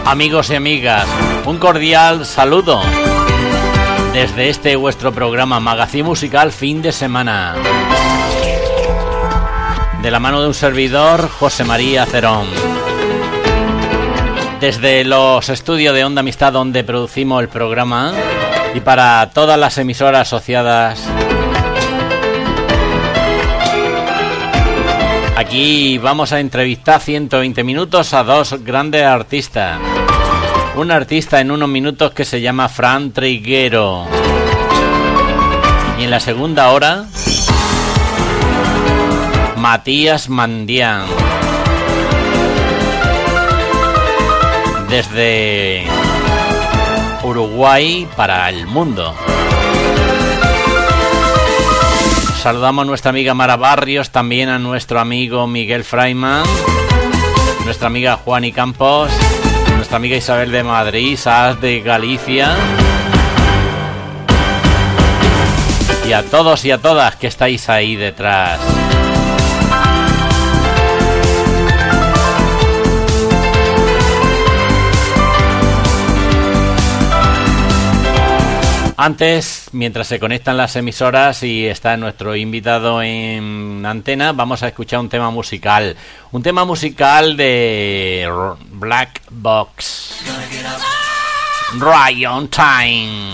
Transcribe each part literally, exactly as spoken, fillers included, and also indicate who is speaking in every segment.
Speaker 1: Amigos y amigas, un cordial saludo desde este vuestro programa Magazine Musical Fin de Semana, de la mano de un servidor, José María Cerón, desde los estudios de Onda Amistad donde producimos el programa y para todas las emisoras asociadas. Aquí vamos a entrevistar ciento veinte minutos a dos grandes artistas. Un artista en unos minutos que se llama Fran Triguero. Y en la segunda hora, Matías Mandián. Desde Uruguay para el mundo. Saludamos a nuestra amiga Mara Barrios, también a nuestro amigo Miguel Fraiman, nuestra amiga Juani Campos, nuestra amiga Isabel de Madrid, Saas de Galicia, y a todos y a todas que estáis ahí detrás. Antes, mientras se conectan las emisoras y está nuestro invitado en antena, vamos a escuchar un tema musical. Un tema musical de Black Box. Right on Time.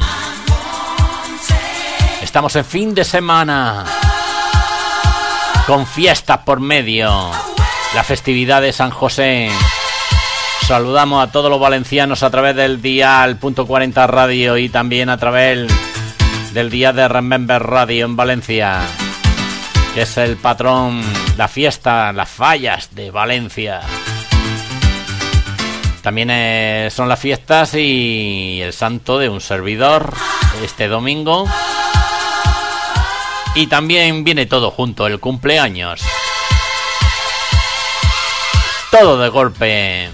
Speaker 1: Estamos en fin de semana, con fiestas por medio. La festividad de San José. Saludamos a todos los valencianos a través del dial punto cuarenta Radio y también a través del dial de Remember Radio en Valencia, que es el patrón, la fiesta, las fallas de Valencia. También eh, son las fiestas y el santo de un servidor este domingo. Y también viene todo junto, el cumpleaños. Todo de golpe.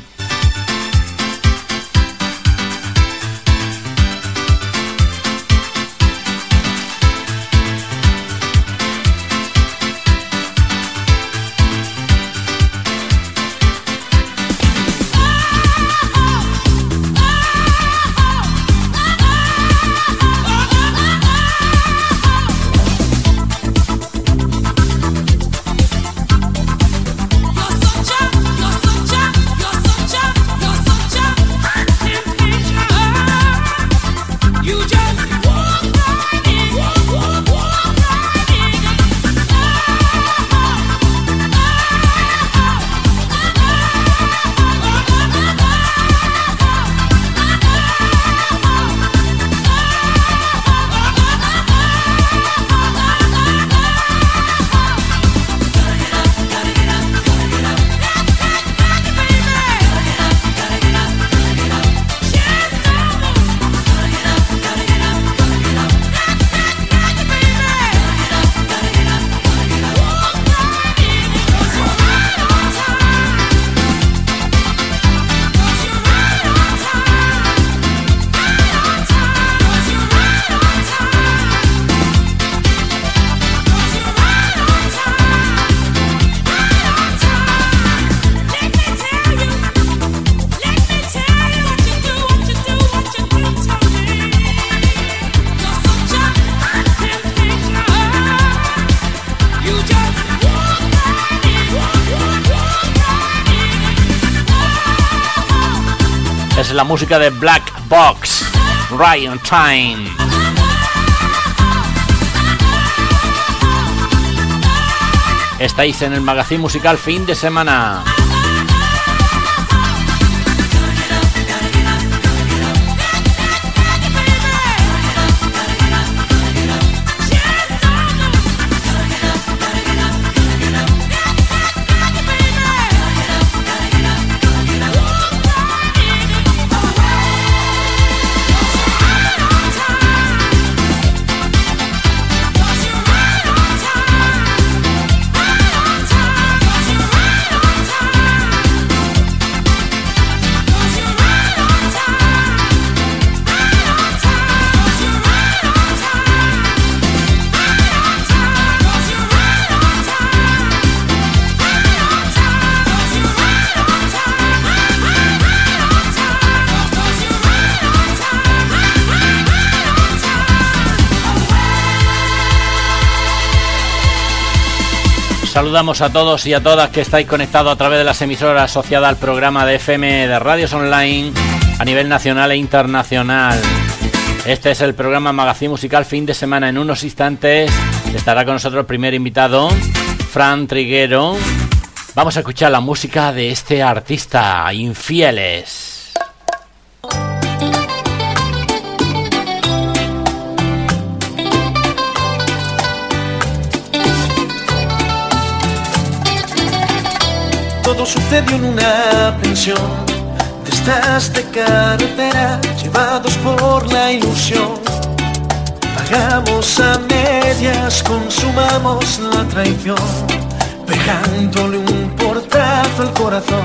Speaker 1: Es la música de Black Box, Right on Time. Estáis en el Magazine Musical Fin de Semana.
Speaker 2: Time.
Speaker 1: Saludamos a todos y a todas que estáis conectados a través de las emisoras asociadas al programa de F M de Radios Online a nivel nacional e internacional. Este es el programa Magazine Musical fin de semana. En unos instantes estará con nosotros el primer invitado, Fran Triguero. Vamos a escuchar la música de este artista, Infieles.
Speaker 2: Todo sucedió en una pensión de estas de carretera, llevados por la ilusión. Pagamos a medias, consumamos la traición, pegándole un portazo al corazón.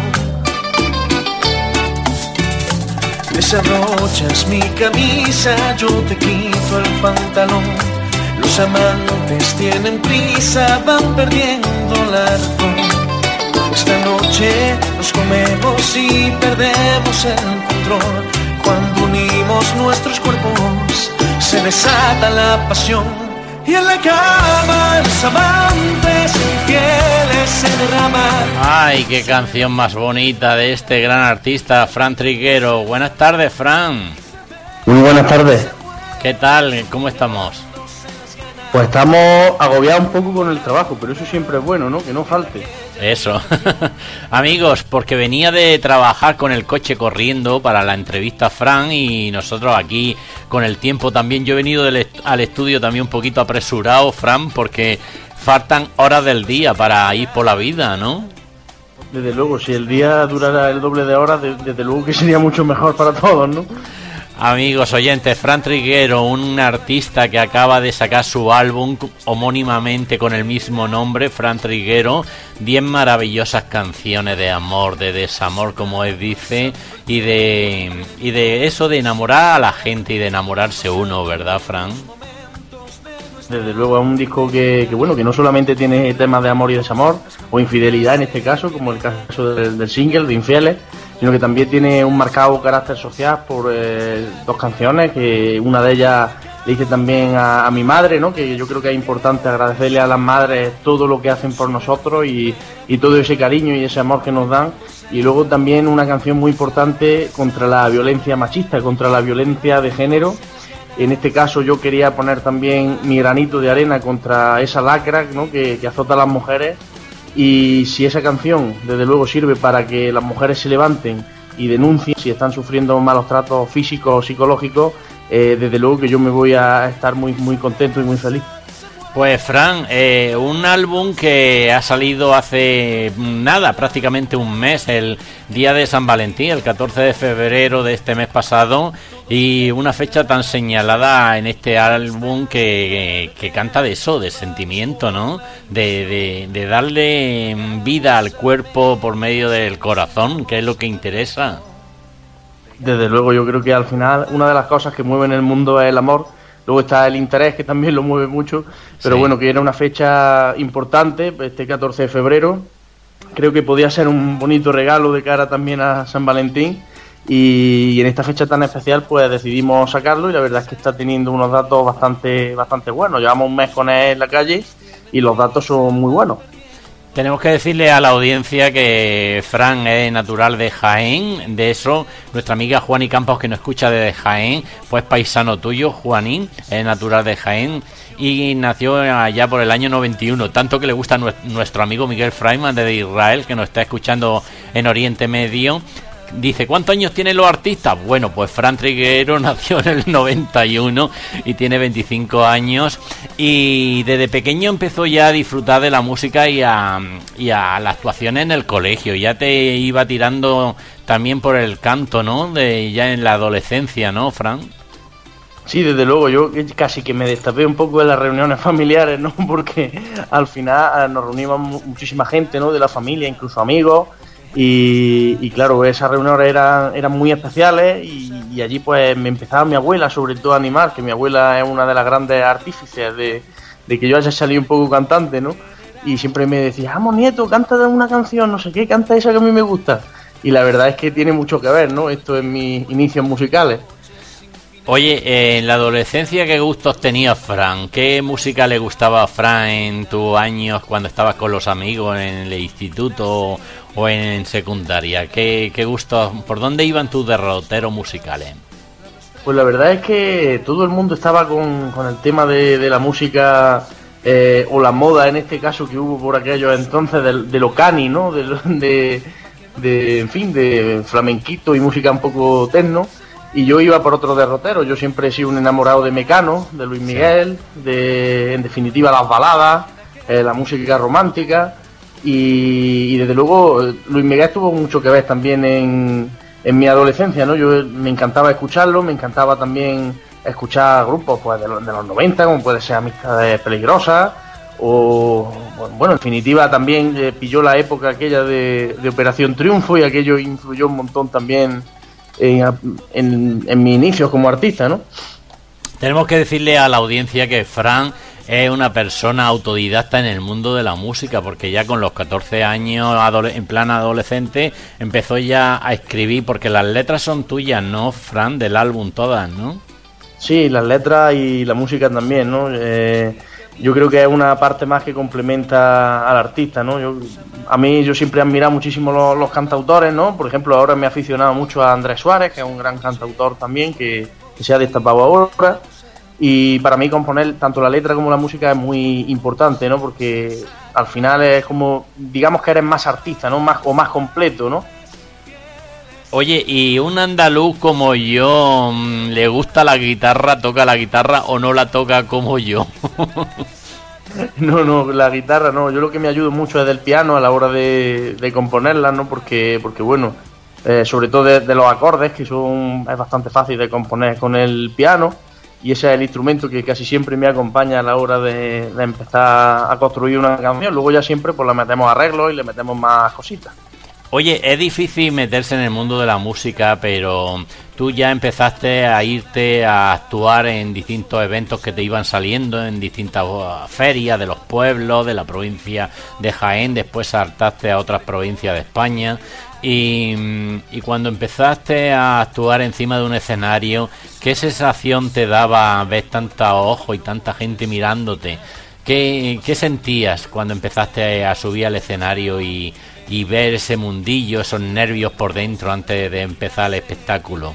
Speaker 2: Desabrochas mi camisa, yo te quito el pantalón. Los amantes tienen prisa, van perdiendo la razón. Esta noche nos comemos y perdemos el control. Cuando unimos nuestros cuerpos se desata la pasión. Y en la cama los amantes infieles se derraman.
Speaker 1: Ay, qué canción más bonita de este gran artista, Fran Triguero. Buenas tardes, Fran.
Speaker 3: Muy buenas tardes.
Speaker 1: ¿Qué tal? ¿Cómo estamos?
Speaker 3: Pues estamos agobiados un poco con el trabajo, pero eso siempre es bueno, ¿no? Que no falte.
Speaker 1: Eso. Amigos, porque venía de trabajar con el coche corriendo para la entrevista a Fran y nosotros aquí con el tiempo también. Yo he venido del est- al estudio también un poquito apresurado, Fran, porque faltan horas del día para ir por la vida, ¿no?
Speaker 3: Desde luego, si el día durara el doble de horas, de- desde luego que sería mucho mejor para todos, ¿no?
Speaker 1: Amigos oyentes, Fran Triguero, un artista que acaba de sacar su álbum homónimamente con el mismo nombre, Fran Triguero, diez maravillosas canciones de amor, de desamor, como él dice, y de y de eso de enamorar a la gente y de enamorarse uno, ¿verdad, Fran?
Speaker 3: Desde luego es un disco que, que bueno, que no solamente tiene temas de amor y desamor, o infidelidad en este caso, como el caso del, del single, de Infieles, sino que también tiene un marcado carácter social por eh, dos canciones, que una de ellas le hice también a, a mi madre, ¿no? Que yo creo que es importante agradecerle a las madres todo lo que hacen por nosotros y, y todo ese cariño y ese amor que nos dan. Y luego también una canción muy importante contra la violencia machista, contra la violencia de género. En este caso yo quería poner también mi granito de arena contra esa lacra, ¿no? que, que azota a las mujeres. Y si esa canción, desde luego, sirve para que las mujeres se levanten y denuncien si están sufriendo malos tratos físicos o psicológicos, eh, desde luego que yo me voy a estar muy, muy contento y muy feliz.
Speaker 1: Pues Fran, eh, un álbum que ha salido hace nada, prácticamente un mes, el día de San Valentín, el catorce de febrero de este mes pasado, y una fecha tan señalada en este álbum que, que, que canta de eso, de sentimiento, ¿no? De, de, de darle vida al cuerpo por medio del corazón, que es lo que interesa.
Speaker 3: Desde luego, yo creo que al final una de las cosas que mueven el mundo es el amor. Luego está el interés, que también lo mueve mucho, pero sí. Bueno, que era una fecha importante, este catorce de febrero. Creo que podía ser un bonito regalo de cara también a San Valentín. Y en esta fecha tan especial, pues decidimos sacarlo y la verdad es que está teniendo unos datos bastante, bastante buenos. Llevamos un mes con él en la calle y los datos son muy buenos.
Speaker 1: Tenemos que decirle a la audiencia que Fran es natural de Jaén. De eso, nuestra amiga Juani Campos, que nos escucha desde Jaén, pues paisano tuyo, Juanín, es natural de Jaén y nació allá por el año noventa y uno. Tanto que le gusta a nuestro amigo Miguel Freiman desde Israel, que nos está escuchando en Oriente Medio. Dice, ¿cuántos años tienen los artistas? Bueno, pues Fran Triguero nació en el noventa y uno y tiene veinticinco años y desde pequeño empezó ya a disfrutar de la música y a, y a la actuación en el colegio. Ya te iba tirando también por el canto, ¿no? De ya en la adolescencia, ¿no, Fran?
Speaker 3: Sí, desde luego, yo casi que me destapé un poco de las reuniones familiares, ¿no? Porque al final nos reunimos muchísima gente, ¿no? De la familia, incluso amigos. Y, y claro, esas reuniones eran, eran muy especiales y, y allí pues me empezaba mi abuela sobre todo a animar, que mi abuela es una de las grandes artífices de, de que yo haya salido un poco cantante, ¿no? Y siempre me decía, vamos nieto, canta una canción, no sé qué, canta esa que a mí me gusta. Y la verdad es que tiene mucho que ver, ¿no? Esto en mis inicios musicales.
Speaker 1: Oye, eh, en la adolescencia, ¿qué gustos tenía Fran? ¿Qué música le gustaba a Fran en tus años cuando estabas con los amigos en el instituto o en secundaria? ¿Qué, qué gustos, por dónde iban tus derroteros musicales?
Speaker 3: Pues la verdad es que todo el mundo estaba con, con el tema de, de la música eh, o la moda, en este caso que hubo por aquellos entonces, de, de lo cani, ¿no? De, de, de, en fin, de flamenquito y música un poco techno. Y yo iba por otro derrotero. Yo siempre he sido un enamorado de Mecano, de Luis Miguel, sí. de, en definitiva, las baladas, eh, la música romántica. Y, y desde luego, Luis Miguel tuvo mucho que ver también en, en mi adolescencia, ¿no? Yo me encantaba escucharlo, me encantaba también escuchar grupos pues de los, de los noventa, como puede ser Amistades Peligrosas, o, bueno, en definitiva también eh, pilló la época aquella de, de Operación Triunfo, y aquello influyó un montón también En, en, en mi inicio como artista, ¿no?
Speaker 1: Tenemos que decirle a la audiencia que Fran es una persona autodidacta en el mundo de la música, porque ya con los catorce años, en plan adolescente, empezó ya a escribir, porque las letras son tuyas, ¿no, Fran? Del álbum todas, ¿no?
Speaker 3: Sí, las letras y la música también, ¿no? Eh, yo creo que es una parte más que complementa al artista, ¿no? Yo, a mí yo siempre he admirado muchísimo los, los cantautores, ¿no? Por ejemplo, ahora me he aficionado mucho a Andrés Suárez, que es un gran cantautor también, que, que se ha destapado ahora. Y para mí componer tanto la letra como la música es muy importante, ¿no? Porque al final es como, digamos que eres más artista, ¿no? Más, o más completo, ¿no?
Speaker 1: Oye, ¿y un andaluz como yo le gusta la guitarra, toca la guitarra o no la toca como yo?
Speaker 3: No, no, la guitarra no. Yo lo que me ayudo mucho es del piano a la hora de, de componerla, ¿no? Porque, porque bueno, eh, sobre todo de, de los acordes, que son es bastante fácil de componer con el piano, y ese es el instrumento que casi siempre me acompaña a la hora de, de empezar a construir una canción. Luego ya siempre pues le metemos arreglos y le metemos más cositas.
Speaker 1: Oye, es difícil meterse en el mundo de la música, pero tú ya empezaste a irte a actuar en distintos eventos que te iban saliendo, en distintas ferias de los pueblos, de la provincia de Jaén, después saltaste a otras provincias de España, y, y cuando empezaste a actuar encima de un escenario, ¿qué sensación te daba ver tanta ojo y tanta gente mirándote? ¿Qué, qué sentías cuando empezaste a subir al escenario y... y ver ese mundillo, esos nervios por dentro antes de empezar el espectáculo?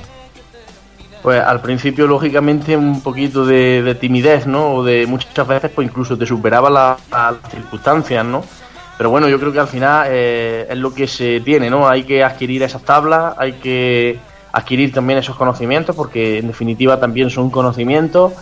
Speaker 3: Pues al principio, lógicamente, un poquito de, de timidez, ¿no? O de muchas veces, pues incluso te superaba la, las circunstancias, ¿no? Pero bueno, yo creo que al final eh, es lo que se tiene, ¿no? Hay que adquirir esas tablas, hay que adquirir también esos conocimientos, porque en definitiva también son conocimientos.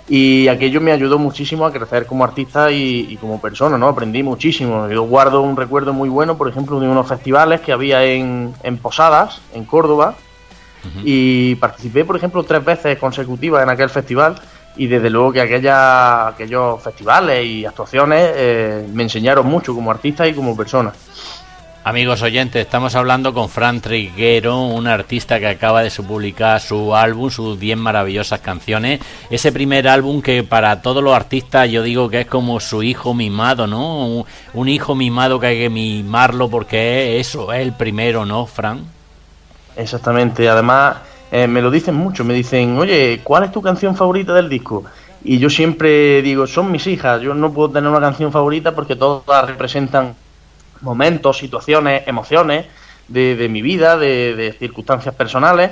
Speaker 3: Y aquello me ayudó muchísimo a crecer como artista y, y como persona, ¿no? Aprendí muchísimo. Yo guardo un recuerdo muy bueno, por ejemplo, de unos festivales que había en, en Posadas, en Córdoba, uh-huh. Y participé, por ejemplo, tres veces consecutivas en aquel festival, y desde luego que aquella, aquellos festivales y actuaciones eh, me enseñaron mucho como artista y como persona.
Speaker 1: Amigos oyentes, estamos hablando con Fran Triguero, un artista que acaba de publicar su álbum, sus diez maravillosas canciones. Ese primer álbum que para todos los artistas yo digo que es como su hijo mimado, ¿no? Un, un hijo mimado que hay que mimarlo porque es eso, es el primero, ¿no, Fran?
Speaker 3: Exactamente, además eh, me lo dicen mucho, me dicen, oye, ¿cuál es tu canción favorita del disco? Y yo siempre digo, son mis hijas, yo no puedo tener una canción favorita porque todas representan momentos, situaciones, emociones de, de mi vida, de, de circunstancias personales,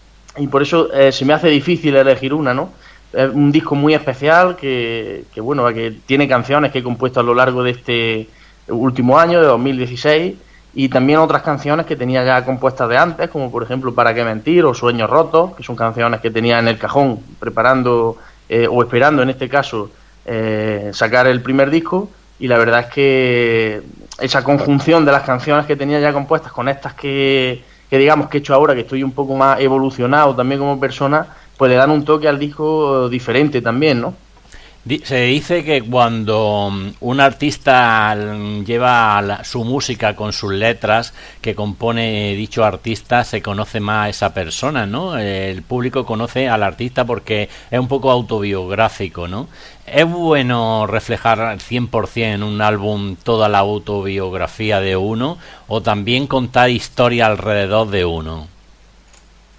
Speaker 3: y por eso eh, se me hace difícil elegir una, ¿no? Es un disco muy especial que, que bueno, que tiene canciones que he compuesto a lo largo de este último año, de dos mil dieciséis, y también otras canciones que tenía ya compuestas de antes, como por ejemplo Para qué mentir o Sueños rotos, que son canciones que tenía en el cajón preparando eh, o esperando en este caso eh, sacar el primer disco. Y la verdad es que esa conjunción de las canciones que tenía ya compuestas con estas que, que digamos que he hecho ahora, que estoy un poco más evolucionado también como persona, pues le dan un toque al disco diferente también, ¿no?
Speaker 1: Se dice que cuando un artista lleva la, su música con sus letras que compone dicho artista, se conoce más a esa persona, ¿no? El público conoce al artista porque es un poco autobiográfico, ¿no? ¿Es bueno reflejar al cien por ciento en un álbum toda la autobiografía de uno o también contar historia alrededor de uno?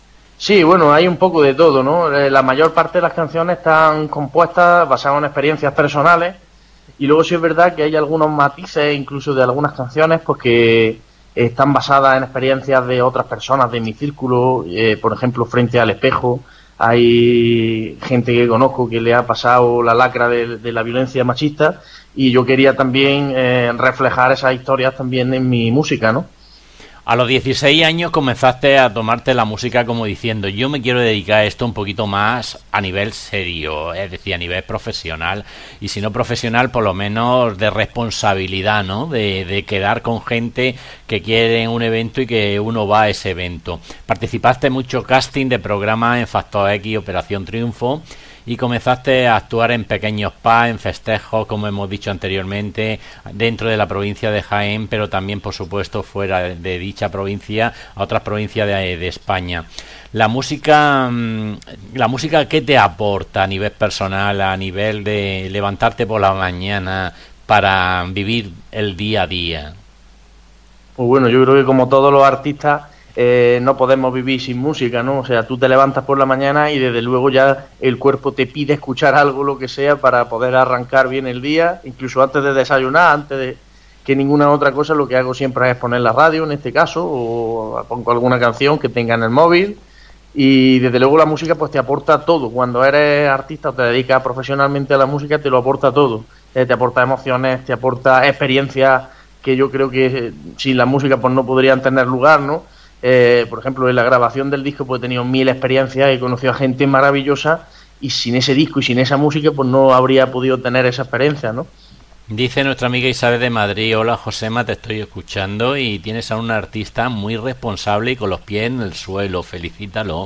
Speaker 3: Sí, bueno, hay un poco de todo, ¿no? La mayor parte de las canciones están compuestas basadas en experiencias personales y luego sí es verdad que hay algunos matices incluso de algunas canciones pues que están basadas en experiencias de otras personas de mi círculo, eh, por ejemplo, Frente al espejo. Hay gente que conozco que le ha pasado la lacra de, de la violencia machista y yo quería también eh, reflejar esas historias también en mi música, ¿no?
Speaker 1: A los dieciséis años comenzaste a tomarte la música como diciendo, yo me quiero dedicar a esto un poquito más a nivel serio, es decir, a nivel profesional, y si no profesional, por lo menos de responsabilidad, ¿no? De, de quedar con gente que quiere un evento y que uno va a ese evento. Participaste en mucho casting de programas en Factor X, Operación Triunfo, y comenzaste a actuar en pequeños pubs, en festejos, como hemos dicho anteriormente, dentro de la provincia de Jaén, pero también, por supuesto, fuera de dicha provincia, a otras provincias de, de España. La música, la música, ¿qué te aporta a nivel personal, a nivel de levantarte por la mañana para vivir el día a día?
Speaker 3: Pues bueno, yo creo que como todos los artistas, Eh, no podemos vivir sin música, ¿no? O sea, tú te levantas por la mañana y desde luego ya el cuerpo te pide escuchar algo, lo que sea, para poder arrancar bien el día, incluso antes de desayunar, antes de que ninguna otra cosa, lo que hago siempre es poner la radio, en este caso, o pongo alguna canción que tenga en el móvil, y desde luego la música pues te aporta todo. Cuando eres artista o te dedicas profesionalmente a la música, te lo aporta todo. Eh, te aporta emociones, te aporta experiencias que yo creo que sin la música pues no podrían tener lugar, ¿no? Eh, por ejemplo, en la grabación del disco pues he tenido mil experiencias, he conocido a gente maravillosa y sin ese disco y sin esa música pues no habría podido tener esa experiencia, ¿no?
Speaker 1: Dice nuestra amiga Isabel de Madrid, hola Josema, te estoy escuchando y tienes a un artista muy responsable y con los pies en el suelo, felicítalo.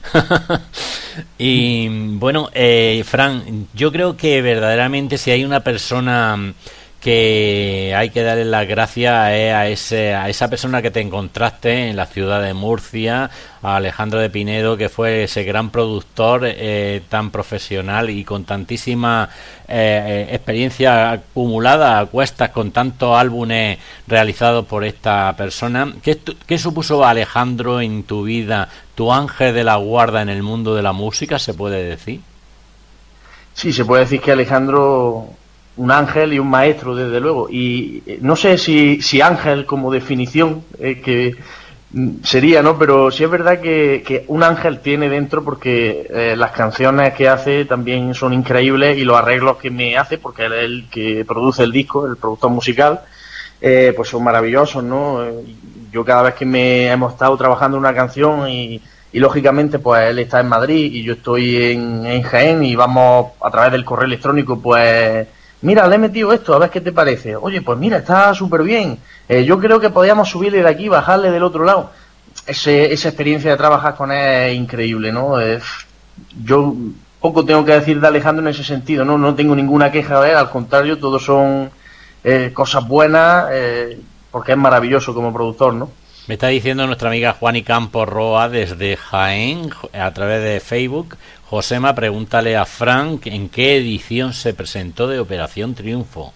Speaker 1: Y bueno, eh, Fran, yo creo que verdaderamente si hay una persona que hay que darle las gracias a, ese, a esa persona que te encontraste en la ciudad de Murcia, a Alejandro de Pinedo, que fue ese gran productor eh, tan profesional y con tantísima eh, experiencia acumulada a cuestas, con tantos álbumes realizados por esta persona. ¿Qué, ¿Qué supuso Alejandro en tu vida, tu ángel de la guarda en el mundo de la música, se puede decir?
Speaker 3: Sí, se puede decir que Alejandro, un ángel y un maestro, desde luego, y no sé si, si ángel como definición eh, que sería, ¿no? Pero sí es verdad que, que un ángel tiene dentro, porque eh, las canciones que hace también son increíbles y los arreglos que me hace, porque él es el que produce el disco, el productor musical, eh, pues son maravillosos, ¿no? Yo cada vez que me hemos estado trabajando una canción y Y lógicamente pues él está en Madrid y yo estoy en, en Jaén y vamos a través del correo electrónico, pues mira, le he metido esto, a ver qué te parece. Oye, pues mira, está súper bien. Eh, yo creo que podríamos subirle de aquí y bajarle del otro lado. Ese, esa experiencia de trabajar con él es increíble, ¿no? Eh, yo poco tengo que decir de Alejandro en ese sentido, ¿no? No tengo ninguna queja de él, al contrario, todos son eh, cosas buenas, eh, porque es maravilloso como productor, ¿no?
Speaker 1: Me está diciendo nuestra amiga Juani Campos Roa desde Jaén, a través de Facebook. Josema, pregúntale a Frank en qué edición se presentó de Operación Triunfo.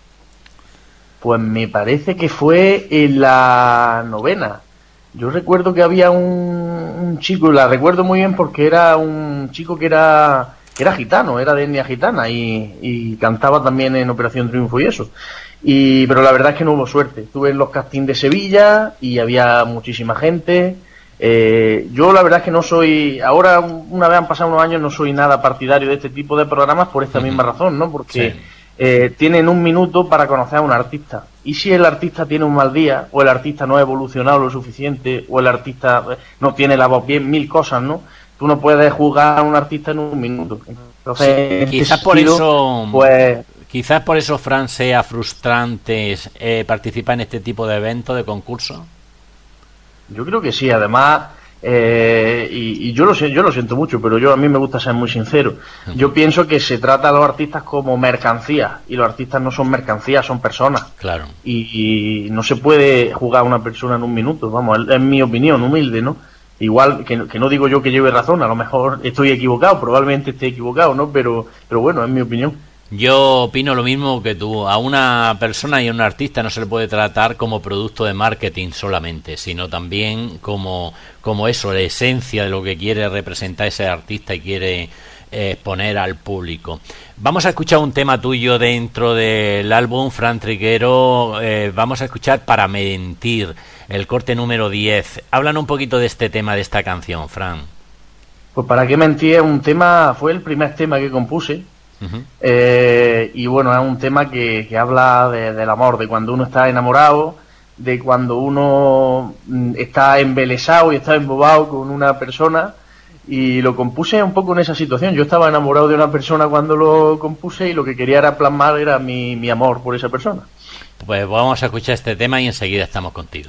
Speaker 3: Pues me parece que fue en la novena. Yo recuerdo que había un, un chico, la recuerdo muy bien porque era un chico que era que era gitano, era de etnia gitana y, y cantaba también en Operación Triunfo y eso. Y pero la verdad es que no hubo suerte. Estuve en los castings de Sevilla y había muchísima gente. Eh, yo la verdad es que no soy, ahora una vez han pasado unos años, no soy nada partidario de este tipo de programas por esta uh-huh. misma razón, ¿no? Porque sí. eh, tienen un minuto para conocer a un artista. Y si el artista tiene un mal día, o el artista no ha evolucionado lo suficiente, o el artista no tiene la voz bien, mil cosas, ¿no? Tú no puedes juzgar a un artista en un minuto. Entonces,
Speaker 1: sí, quizás por eso, pues quizás por eso, Fran, sea frustrante eh, participar en este tipo de eventos, de concursos.
Speaker 3: Yo creo que sí, además, eh, y, y yo lo yo lo siento mucho, pero yo a mí me gusta ser muy sincero. Yo pienso que se trata a los artistas como mercancías, y los artistas no son mercancías, son personas.
Speaker 1: Claro.
Speaker 3: Y, y no se puede jugar a una persona en un minuto, vamos, es mi opinión humilde, ¿no? Igual que, que no digo yo que lleve razón, a lo mejor estoy equivocado, probablemente esté equivocado, ¿no? Pero, pero bueno, es mi opinión.
Speaker 1: Yo opino lo mismo que tú. A una persona y a un artista no se le puede tratar como producto de marketing solamente, sino también como, como eso, la esencia de lo que quiere representar ese artista y quiere eh, exponer al público. Vamos a escuchar un tema tuyo dentro del álbum, Fran Triguero. Eh, vamos a escuchar Para Mentir, el corte número diez. Háblanos un poquito de este tema, de esta canción, Fran.
Speaker 3: Pues Para qué mentir, un tema, fue el primer tema que compuse. Uh-huh. eh, y bueno, es un tema que, que habla de, del amor, de cuando uno está enamorado, de cuando uno está embelesado y está embobado con una persona, y lo compuse un poco en esa situación. Yo estaba enamorado de una persona cuando lo compuse y lo que quería era plasmar era mi, mi amor por esa persona.
Speaker 1: Pues vamos a escuchar este tema y enseguida estamos contigo.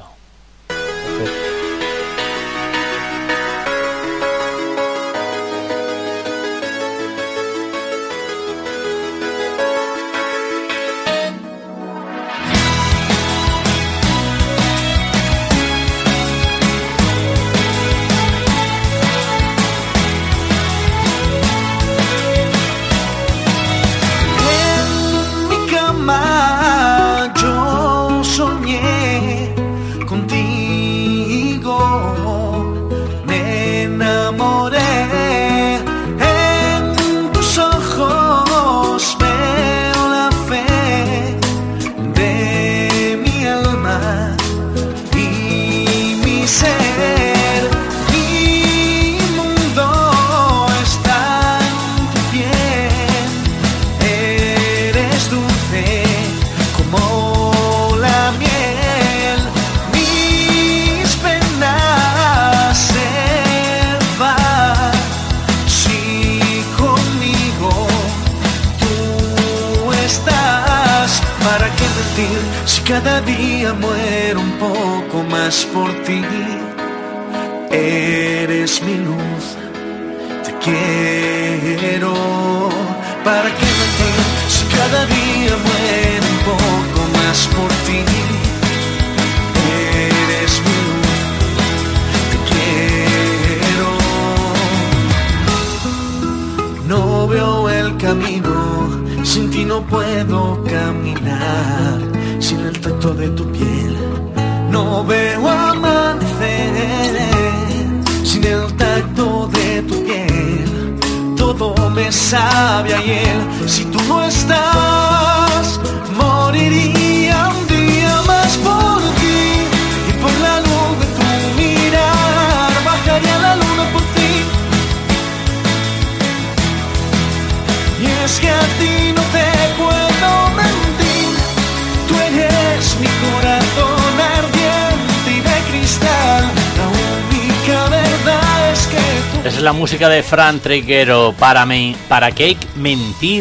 Speaker 2: Si cada día muero un poco más por ti, eres mi luz, te quiero. ¿Para qué mentir? Si cada día muero un poco más por ti, eres mi luz, te quiero. No veo el camino, sin ti no puedo caminar, sin el tacto de tu piel no veo amanecer, sin el tacto de tu piel todo me sabe a hiel. Si tú no estás, moriría un día más por ti, y por la luz de tu mirar bajaría la luna por ti. Y es que a ti no te puedo mentir, tú eres mi corazón ardiente y de cristal, la única verdad es que tú...
Speaker 1: Esa es la música de Fran Triguero, para, me, para qué mentir.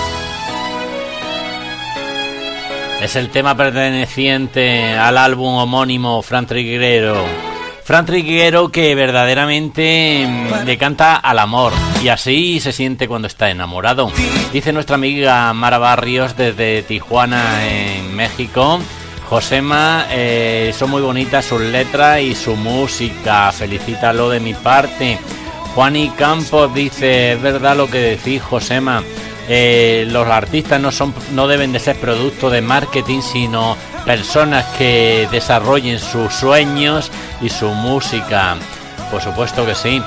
Speaker 1: Es el tema perteneciente al álbum homónimo Fran Triguero. Fran Triguero que verdaderamente le canta al amor, y así se siente cuando está enamorado. Dice nuestra amiga Mara Barrios desde Tijuana, en México: Josema, eh, son muy bonitas sus letras y su música, felicítalo de mi parte. Juani Campos dice: es verdad lo que decís, Josema, eh, los artistas no son, no deben de ser producto de marketing, sino personas que desarrollen sus sueños y su música. Por supuesto que sí.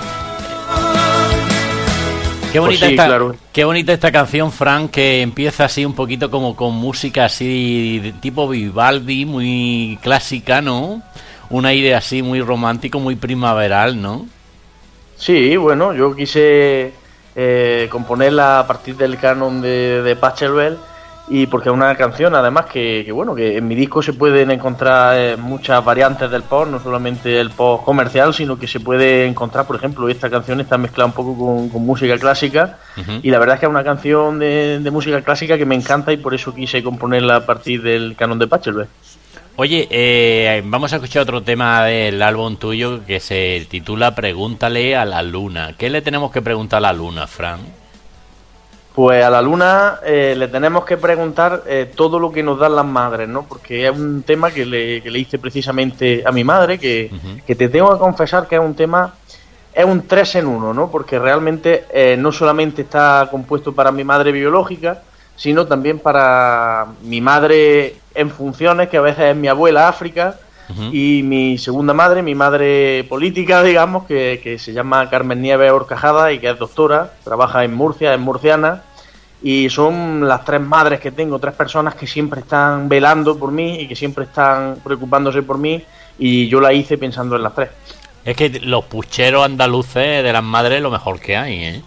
Speaker 1: Qué bonita, pues sí, esta, claro. Qué bonita esta canción, Fran, que empieza así un poquito como con música así de tipo Vivaldi, muy clásica, ¿no? Un aire así muy romántico, muy primaveral, ¿no?
Speaker 3: Sí, bueno, yo quise eh, componerla a partir del canon de, de Pachelbel, y porque es una canción además que, que bueno, que en mi disco se pueden encontrar eh, muchas variantes del pop, no solamente el pop comercial, sino que se puede encontrar, por ejemplo, esta canción está mezclada un poco con, con música clásica, uh-huh. Y la verdad es que es una canción de, de música clásica que me encanta, y por eso quise componerla a partir del canon de Pachelbel.
Speaker 1: Oye, eh, vamos a escuchar otro tema del álbum tuyo que se titula Pregúntale a la Luna. ¿Qué le tenemos que preguntar a la Luna, Fran?
Speaker 3: Pues a la Luna eh, le tenemos que preguntar eh, todo lo que nos dan las madres, ¿no? Porque es un tema que le, que le hice precisamente a mi madre, que, uh-huh. que te tengo que confesar que es un tema, es un tres en uno, ¿no? Porque realmente eh, no solamente está compuesto para mi madre biológica, sino también para mi madre en funciones, que a veces es mi abuela África, uh-huh. y mi segunda madre, mi madre política, digamos, que, que se llama Carmen Nieves Horcajada y que es doctora, trabaja en Murcia, es murciana, y son las tres madres que tengo, tres personas que siempre están velando por mí y que siempre están preocupándose por mí, y yo la hice pensando en las tres.
Speaker 1: Es que los pucheros andaluces de las madres es lo mejor que hay, ¿eh?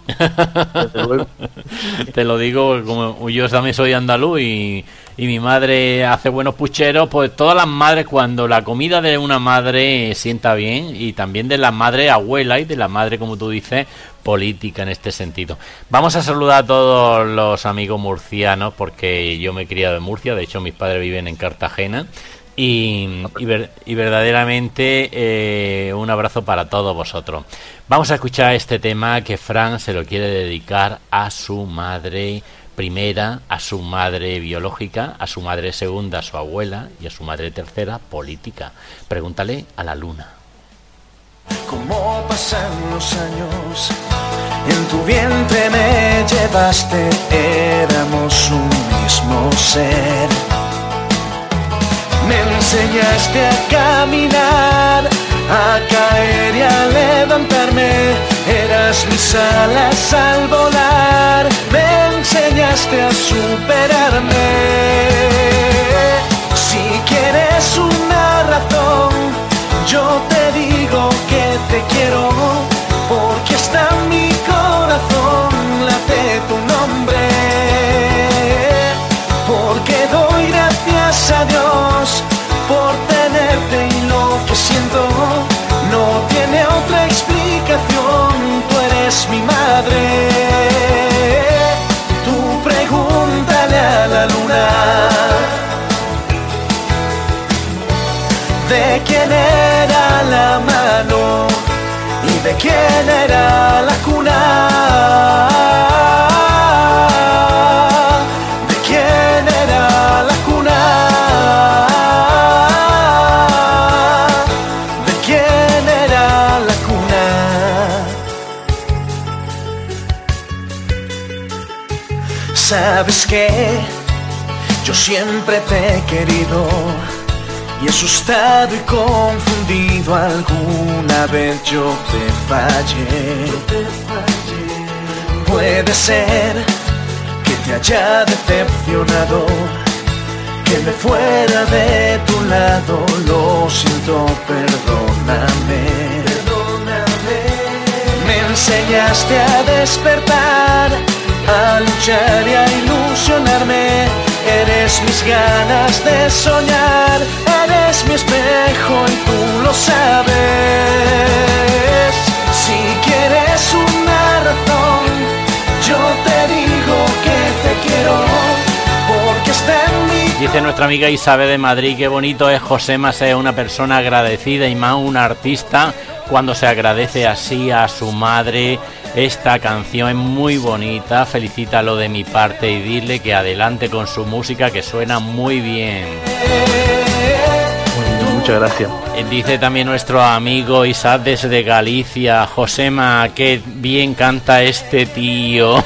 Speaker 1: Te lo digo, como yo también soy andaluz y, y mi madre hace buenos pucheros, pues todas las madres, cuando la comida de una madre sienta bien, y también de la madre abuela y de la madre, como tú dices, política en este sentido. Vamos a saludar a todos los amigos murcianos, porque yo me he criado en Murcia, de hecho mis padres viven en Cartagena. Y, y, ver, y verdaderamente eh, un abrazo para todos vosotros. Vamos a escuchar este tema que Fran se lo quiere dedicar a su madre primera, a su madre biológica, a su madre segunda, a su abuela, y a su madre tercera, política. Pregúntale a la luna.
Speaker 2: Como pasan los años, en tu vientre me llevaste, éramos un mismo ser. Me enseñaste a caminar, a caer y a levantarme. Eras mis alas al volar. Me enseñaste a superarme. Si quieres una razón, yo te digo que te quiero, porque está en mi corazón, late tu nombre. Porque doy gracias a Dios por tenerte, y lo que siento no tiene otra explicación. Tú eres mi madre. Tú pregúntale a la luna de quién era la mano y de quién era la cuna. Sabes que yo siempre te he querido y asustado y confundido. Alguna vez yo te fallé. Puede ser que te haya decepcionado, que me fuera de tu lado. Lo siento, perdóname. Perdóname. Me enseñaste a despertar, a luchar y a ilusionarme. Eres mis ganas de soñar, eres mi espejo y tú lo sabes. Si quieres una razón, yo te digo que te quiero, porque está en mi...
Speaker 1: Dice nuestra amiga Isabel de Madrid, qué bonito es Josema ser una persona agradecida, y más un artista cuando se agradece así a su madre. Esta canción es muy bonita, felicítalo de mi parte y dile que adelante con su música, que suena muy bien.
Speaker 3: Muchas gracias.
Speaker 1: Dice también nuestro amigo Isaac desde Galicia, Josema, qué bien canta este tío.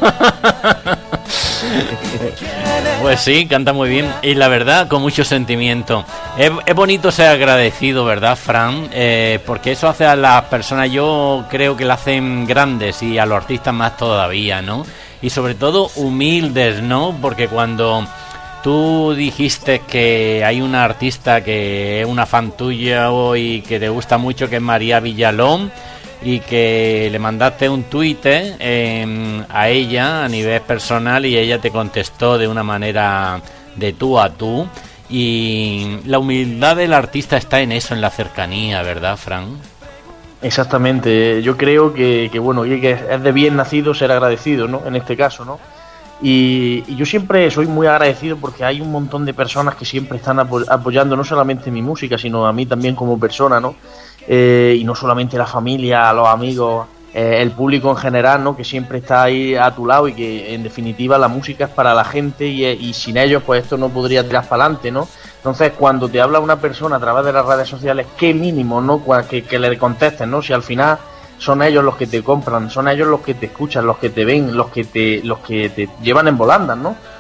Speaker 1: Pues sí, canta muy bien, y la verdad con mucho sentimiento. Es, es bonito ser agradecido, ¿verdad, Fran? Eh, porque eso hace a las personas, yo creo que la hacen grandes, y a los artistas más todavía, ¿no? Y sobre todo humildes, ¿no? Porque cuando tú dijiste que hay una artista que es una fan tuya y que te gusta mucho, que es María Villalón, y que le mandaste un tuit eh, a ella a nivel personal, y ella te contestó de una manera de tú a tú, y la humildad del artista está en eso, en la cercanía, ¿verdad, Fran?
Speaker 3: Exactamente, yo creo que, que bueno, que es de bien nacido ser agradecido, ¿no? En este caso, ¿no? Y, y yo siempre soy muy agradecido porque hay un montón de personas que siempre están apo- apoyando no solamente mi música, sino a mí también como persona, ¿no? Eh, y no solamente la familia, los amigos, eh, el público en general, ¿no? Que siempre está ahí a tu lado, y que en definitiva la música es para la gente, y, y sin ellos pues esto no podría tirar para adelante, ¿no? Entonces cuando te habla una persona a través de las redes sociales, qué mínimo, ¿no? Que, que le contestes, ¿no? Si al final son ellos los que te compran, son ellos los que te escuchan, los que te ven, los que te los que te llevan en volandas, ¿no?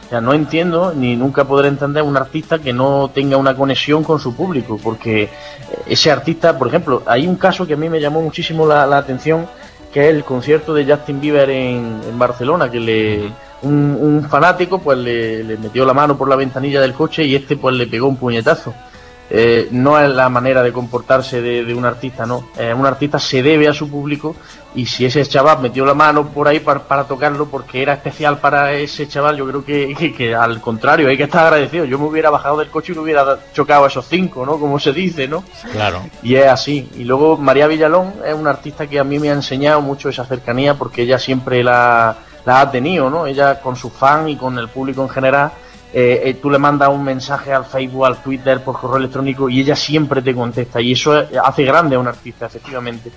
Speaker 3: O sea, no entiendo ni nunca podré entender un artista que no tenga una conexión con su público, porque ese artista, por ejemplo, hay un caso que a mí me llamó muchísimo la, la atención, que es el concierto de Justin Bieber en, en Barcelona, que le un, un fanático pues le, le metió la mano por la ventanilla del coche y este pues le pegó un puñetazo. Eh, no es la manera de comportarse de, de un artista, no. Eh, un artista se debe a su público, y si ese chaval metió la mano por ahí para, para tocarlo porque era especial para ese chaval, yo creo que, que, que al contrario, hay que estar agradecido. Yo me hubiera bajado del coche y me hubiera chocado a esos cinco, ¿no? Como se dice, ¿no?
Speaker 1: Claro.
Speaker 3: Y es así. Y luego María Villalón es una artista que a mí me ha enseñado mucho esa cercanía, porque ella siempre la, la ha tenido, ¿no? Ella con sus fans y con el público en general. Eh, eh, tú le mandas un mensaje al Facebook, al Twitter, por correo electrónico, y ella siempre te contesta, y eso hace grande a un artista, efectivamente.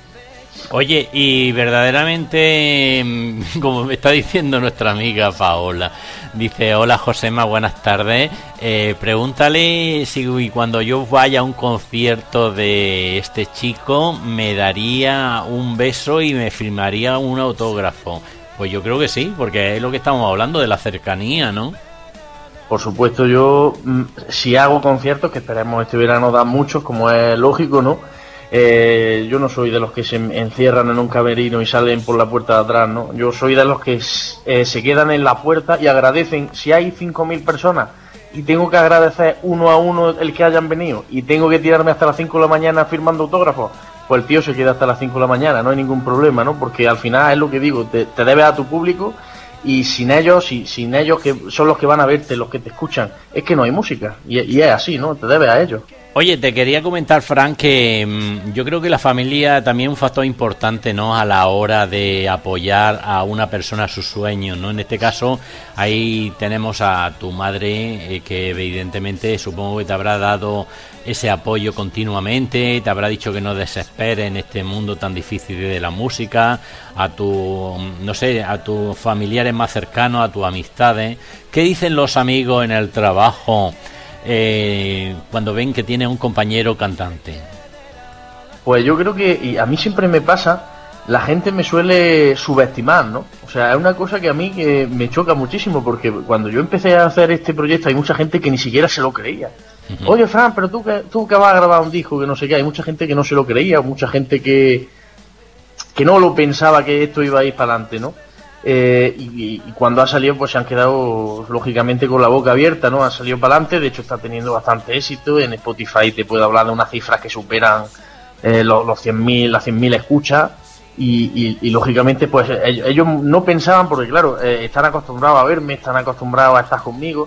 Speaker 1: Oye, y verdaderamente, como me está diciendo nuestra amiga Paola, dice: hola Josema, buenas tardes, eh, pregúntale si cuando yo vaya a un concierto de este chico me daría un beso y me firmaría un autógrafo. Pues yo creo que sí, porque es lo que estamos hablando, de la cercanía, ¿no?
Speaker 3: Por supuesto, yo si hago conciertos, que esperemos este verano dan muchos, como es lógico, ¿no? Eh, yo no soy de los que se encierran en un camerino y salen por la puerta de atrás, ¿no? Yo soy de los que eh, se quedan en la puerta y agradecen. Si hay cinco mil personas y tengo que agradecer uno a uno el que hayan venido y tengo que tirarme hasta las cinco de la mañana firmando autógrafos, pues el tío se queda hasta las cinco de la mañana, no hay ningún problema, ¿no? Porque al final es lo que digo, te, te debes a tu público. Y sin ellos, y sin ellos que son los que van a verte, los que te escuchan, es que no hay música. Y, y es así, ¿no? Te debes a ellos.
Speaker 1: Oye, te quería comentar, Fran, que mmm, yo creo que la familia también es un factor importante, ¿no? A la hora de apoyar a una persona a sus sueños, ¿no? En este caso, ahí tenemos a tu madre, eh, que evidentemente supongo que te habrá dado ese apoyo continuamente, te habrá dicho que no desesperes en este mundo tan difícil de la música, a tu, no sé, a tus familiares más cercanos, a tus amistades. ¿Qué dicen los amigos en el trabajo eh, cuando ven que tienes un compañero cantante?
Speaker 3: Pues yo creo que, y a mí siempre me pasa, la gente me suele subestimar, ¿no? O sea, es una cosa que a mí que me choca muchísimo, porque cuando yo empecé a hacer este proyecto hay mucha gente que ni siquiera se lo creía. Uh-huh. Oye, Fran, pero tú que, tú que vas a grabar un disco, que no sé qué, hay mucha gente que no se lo creía, mucha gente que, que no lo pensaba que esto iba a ir para adelante, ¿no? Eh, y, y cuando ha salido, pues se han quedado lógicamente con la boca abierta, ¿no? Ha salido para adelante, de hecho está teniendo bastante éxito. En Spotify te puedo hablar de unas cifras que superan eh, los, los cien mil, las cien mil escuchas. Y, y, y lógicamente pues ellos, ellos no pensaban, porque claro, eh, están acostumbrados a verme, están acostumbrados a estar conmigo,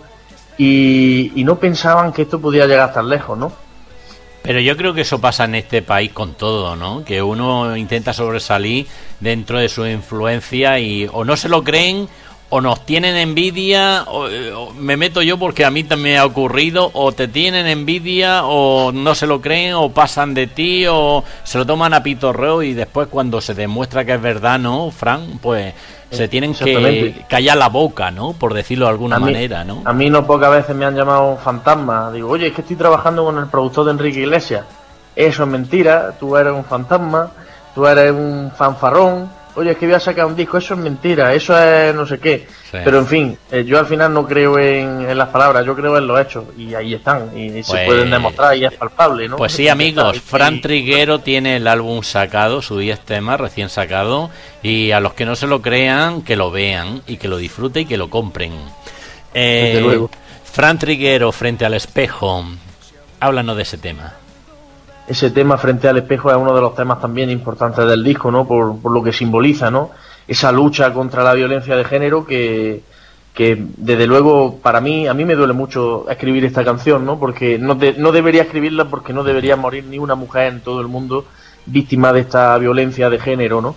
Speaker 3: y, y no pensaban que esto podía llegar tan lejos, ¿no?
Speaker 1: Pero yo creo que eso pasa en este país con todo, ¿no? Que uno intenta sobresalir dentro de su influencia y o no se lo creen, o nos tienen envidia, o, o me meto yo porque a mí también me ha ocurrido, o te tienen envidia, o no se lo creen, o pasan de ti, o se lo toman a pitorreo, y después cuando se demuestra que es verdad, ¿no, Fran? Pues se tienen que callar la boca, ¿no? Por decirlo de alguna
Speaker 3: mí,
Speaker 1: manera, ¿no?
Speaker 3: A mí no pocas veces me han llamado fantasma. Digo, oye, es que estoy trabajando con el productor de Enrique Iglesias. Eso es mentira, tú eres un fantasma, tú eres un fanfarrón. Oye, es que voy a sacar un disco, eso es mentira, eso es no sé qué. Sí. Pero en fin, eh, yo al final no creo en, en las palabras, yo creo en los hechos, y ahí están, y, y pues, se pueden demostrar, y es palpable, ¿no?
Speaker 1: Pues sí, amigos, Fran Triguero tiene el álbum sacado, sus diez temas recién sacado, y a los que no se lo crean, que lo vean, y que lo disfruten y que lo compren. Eh,
Speaker 3: Desde luego.
Speaker 1: Fran Triguero, Frente al Espejo, háblanos de ese tema.
Speaker 3: Ese tema, Frente al Espejo, es uno de los temas también importantes del disco, ¿no? Por, por lo que simboliza, ¿no? Esa lucha contra la violencia de género que, que desde luego, para mí, a mí me duele mucho escribir esta canción, ¿no? Porque no, de, no debería escribirla, porque no debería morir ni una mujer en todo el mundo víctima de esta violencia de género, ¿no?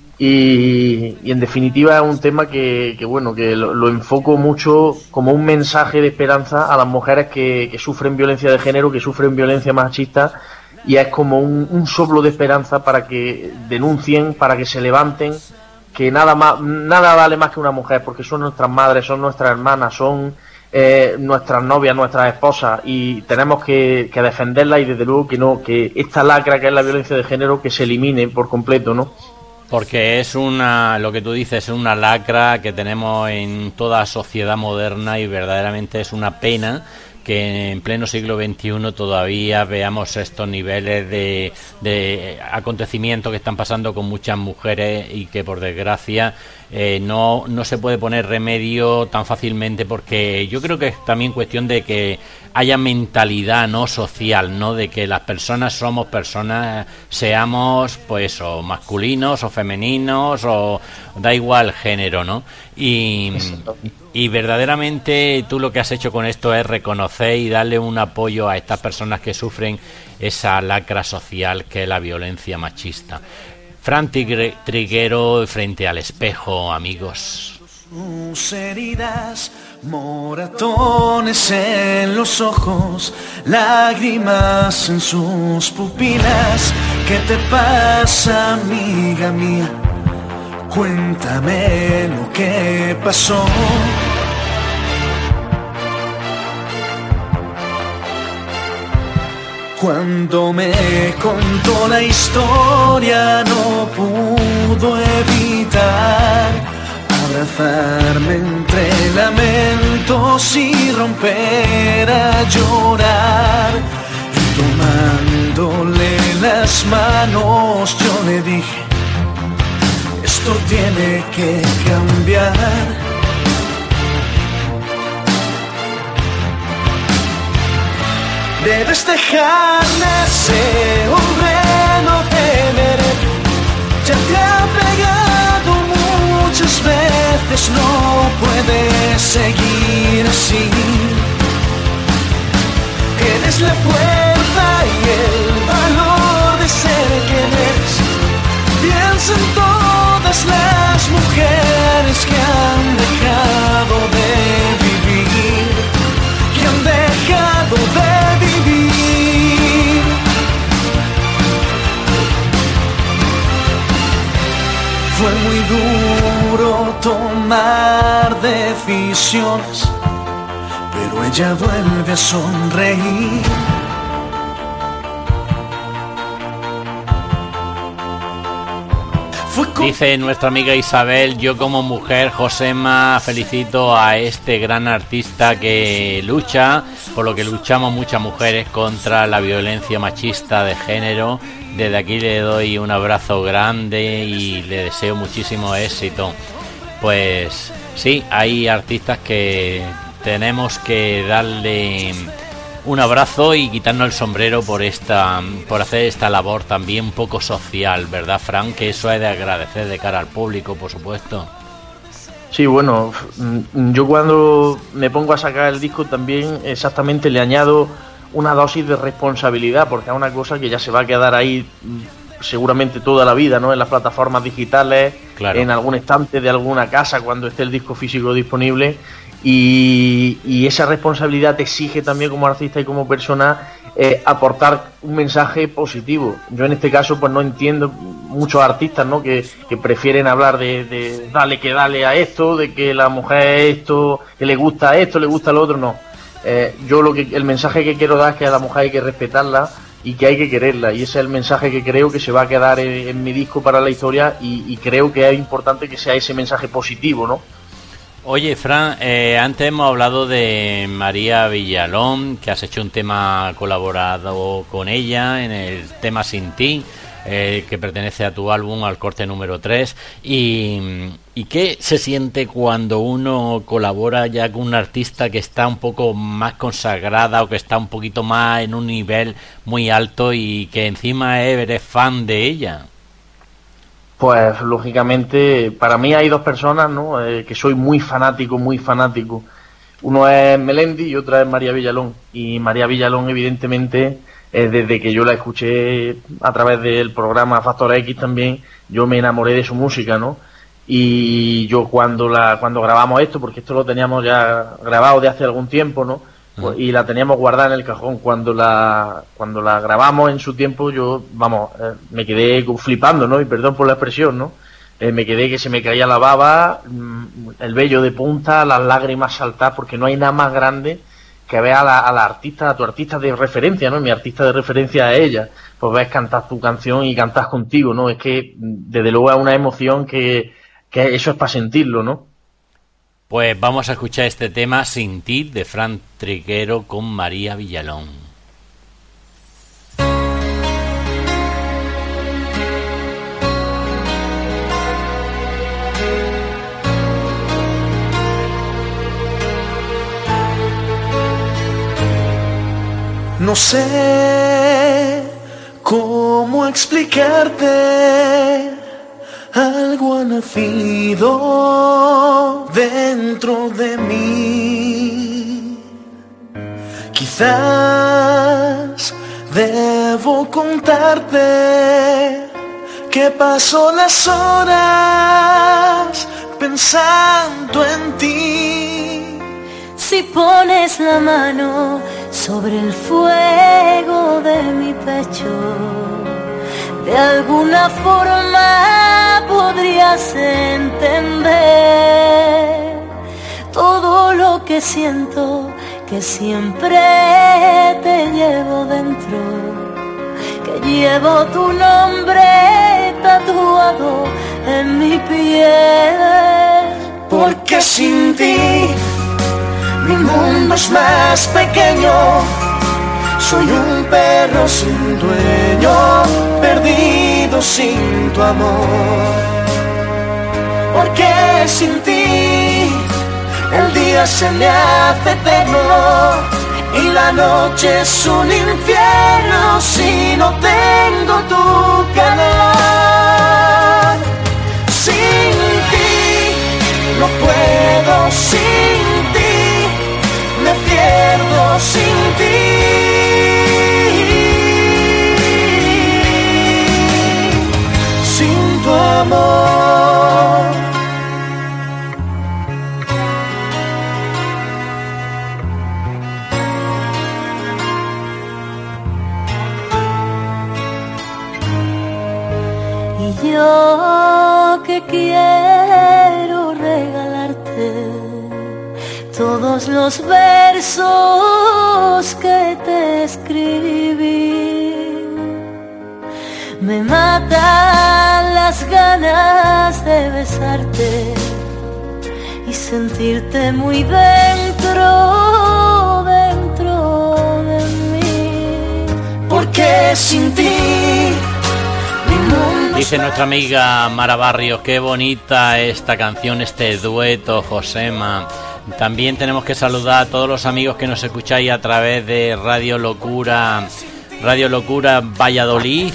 Speaker 3: Y, y en definitiva es un tema que, que bueno, que lo, lo enfoco mucho como un mensaje de esperanza a las mujeres que, que sufren violencia de género, que sufren violencia machista. Y es como un, un soplo de esperanza para que denuncien, para que se levanten, que nada más, nada vale más que una mujer, porque son nuestras madres, son nuestras hermanas, son eh, nuestras novias, nuestras esposas, y tenemos que, que defenderlas, y desde luego que no, que esta lacra que es la violencia de género, que se elimine por completo, ¿no?
Speaker 1: Porque es una, lo que tú dices, es una lacra que tenemos en toda sociedad moderna y verdaderamente es una pena que en pleno siglo veintiuno todavía veamos estos niveles de, de acontecimientos que están pasando con muchas mujeres y que por desgracia eh, no, no se puede poner remedio tan fácilmente, porque yo creo que es también cuestión de que haya mentalidad no social, no de que las personas somos personas, seamos pues o masculinos o femeninos o da igual género, ¿no? Y, y verdaderamente tú lo que has hecho con esto es reconocer y darle un apoyo a estas personas que sufren esa lacra social que es la violencia machista. Fran Triguero frente al espejo, amigos.
Speaker 2: Sus heridas, moratones en los ojos, lágrimas en sus pupilas. ¿Qué te pasa, amiga mía? Cuéntame lo que pasó. Cuando me contó la historia no pudo evitar abrazarme entre lamentos y romper a llorar. Y tomándole las manos yo le dije: esto tiene que cambiar. Debes dejarme ser hombre, no temeré. Ya te ha pegado muchas veces, no puedes seguir así. Tienes la fuerza y el valor de ser quien eres. Piensa en todas las mujeres que han dejado de vivir, que han dejado de vivir. Fue muy duro tomar decisiones, pero ella vuelve a sonreír.
Speaker 1: Dice nuestra amiga Isabel: yo como mujer, Josema, felicito a este gran artista que lucha, por lo que luchamos muchas mujeres, contra la violencia machista de género. Desde aquí le doy un abrazo grande y le deseo muchísimo éxito. Pues sí, hay artistas que tenemos que darle un abrazo y quitarnos el sombrero por esta, por hacer esta labor también un poco social, ¿verdad, Fran? Que eso es de agradecer de cara al público, por supuesto.
Speaker 3: Sí, bueno, yo cuando me pongo a sacar el disco también exactamente le añado una dosis de responsabilidad, porque es una cosa que ya se va a quedar ahí seguramente toda la vida, ¿no? En las plataformas digitales, claro, en algún estante de alguna casa cuando esté el disco físico disponible. Y, y esa responsabilidad te exige también como artista y como persona eh, aportar un mensaje positivo. Yo en este caso pues no entiendo muchos artistas, ¿no? que, que prefieren hablar de, de dale que dale a esto, de que la mujer es esto, que le gusta esto, le gusta lo otro, no. Eh, yo lo que el mensaje que quiero dar es que a la mujer hay que respetarla y que hay que quererla, y ese es el mensaje que creo que se va a quedar en, en mi disco para la historia, y, y creo que es importante que sea ese mensaje positivo, ¿no?
Speaker 1: Oye, Fran, eh, antes hemos hablado de María Villalón, que has hecho un tema colaborado con ella en el tema Sin Ti, eh, que pertenece a tu álbum, al corte número tres. Y, ¿Y qué se siente cuando uno colabora ya con un artista que está un poco más consagrada o que está un poquito más en un nivel muy alto y que encima eres fan de ella?
Speaker 3: Pues lógicamente para mí hay dos personas, ¿no? Eh, que soy muy fanático, muy fanático. Uno es Melendi y otra es María Villalón. Y María Villalón evidentemente, eh, desde que yo la escuché a través del programa Factor X también, yo me enamoré de su música, ¿no? Y yo cuando la cuando grabamos esto, porque esto lo teníamos ya grabado de hace algún tiempo, ¿no? Pues, y la teníamos guardada en el cajón. Cuando la cuando la grabamos en su tiempo, yo, vamos, eh, me quedé flipando, ¿no? Y perdón por la expresión, ¿no? Eh, me quedé que se me caía la baba, mmm, el vello de punta, las lágrimas saltar, porque no hay nada más grande que ves a la, a la artista, a tu artista de referencia, ¿no? Mi artista de referencia es ella, pues ves cantar tu canción y cantas contigo, ¿no? Es que desde luego es una emoción que, que eso es para sentirlo, ¿no?
Speaker 1: Pues vamos a escuchar este tema Sin ti de Fran Triguero con María Villalón.
Speaker 2: No sé cómo explicarte, algo ha nacido dentro de mí. Quizás debo contarte que paso las horas pensando en ti.
Speaker 4: Si pones la mano sobre el fuego de mi pecho, de alguna forma podrías entender todo lo que siento, que siempre te llevo dentro, que llevo tu nombre tatuado en mi piel.
Speaker 2: Porque sin ti mi mundo es más pequeño, soy un perro sin dueño, perdido sin tu amor. Porque sin ti el día se me hace eterno y la noche es un infierno si no tengo tu calor. Sin ti no puedo, sin ti me pierdo, sin ti. Sin tu amor.
Speaker 4: Y yo que quiero regalarte todos los versos que te escribí. Me matan las ganas de besarte y sentirte muy dentro, dentro de mí.
Speaker 2: Porque sin ti mi mundo.
Speaker 1: Dice nuestra amiga Mara Barrios, qué bonita esta canción, este dueto, Josema. También tenemos que saludar a todos los amigos que nos escucháis a través de Radio Locura, Radio Locura Valladolid,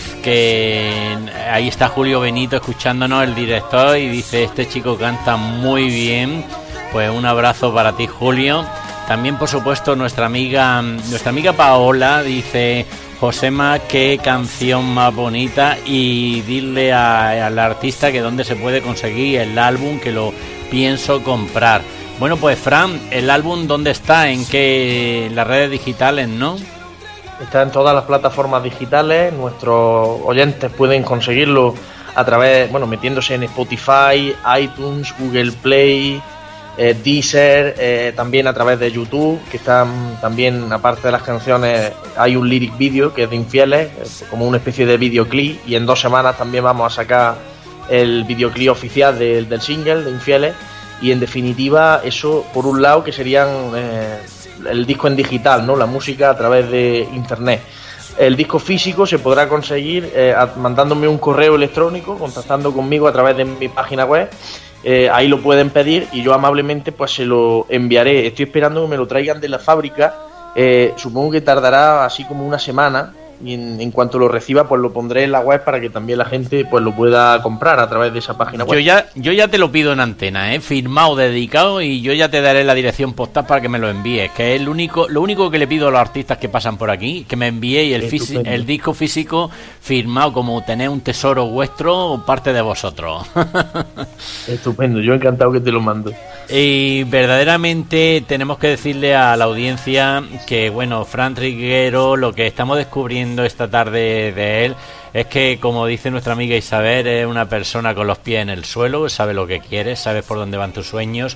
Speaker 1: que ahí está Julio Benito escuchándonos, el director, y dice, este chico canta muy bien. Pues un abrazo para ti, Julio. También, por supuesto, nuestra amiga, nuestra amiga Paola dice, Josema, qué canción más bonita, y dile a, al artista que dónde se puede conseguir el álbum, que lo pienso comprar. Bueno, pues Fran, ¿el álbum dónde está? ¿En qué? En las redes digitales, ¿no?
Speaker 3: Está en todas las plataformas digitales. Nuestros oyentes pueden conseguirlo a través, bueno, metiéndose en Spotify, iTunes, Google Play, eh, Deezer, eh, también a través de YouTube, que están también, aparte de las canciones, hay un lyric video que es de Infieles, eh, como una especie de videoclip, y en dos semanas también vamos a sacar el videoclip oficial de, del single de Infieles. Y en definitiva, eso por un lado, que serían eh, el disco en digital, ¿no? La música a través de internet. El disco físico se podrá conseguir eh, mandándome un correo electrónico, contactando conmigo a través de mi página web. Eh, ahí lo pueden pedir y yo amablemente pues se lo enviaré. Estoy esperando que me lo traigan de la fábrica. Eh, supongo que tardará así como una semana. Y en, en cuanto lo reciba, pues lo pondré en la web para que también la gente pues lo pueda comprar a través de esa página web.
Speaker 1: Yo ya, yo ya te lo pido en antena, ¿eh? Firmado, dedicado, y yo ya te daré la dirección postal para que me lo envíes, que es el único, lo único que le pido a los artistas que pasan por aquí, que me enviéis el, fisi- el disco físico firmado, como tener un tesoro vuestro, parte de vosotros.
Speaker 3: Estupendo, yo encantado que te lo mando.
Speaker 1: Y verdaderamente tenemos que decirle a la audiencia que, bueno, Fran Triguero, lo que estamos descubriendo esta tarde de él es que, como dice nuestra amiga Isabel, es una persona con los pies en el suelo, sabe lo que quiere, sabe por dónde van tus sueños,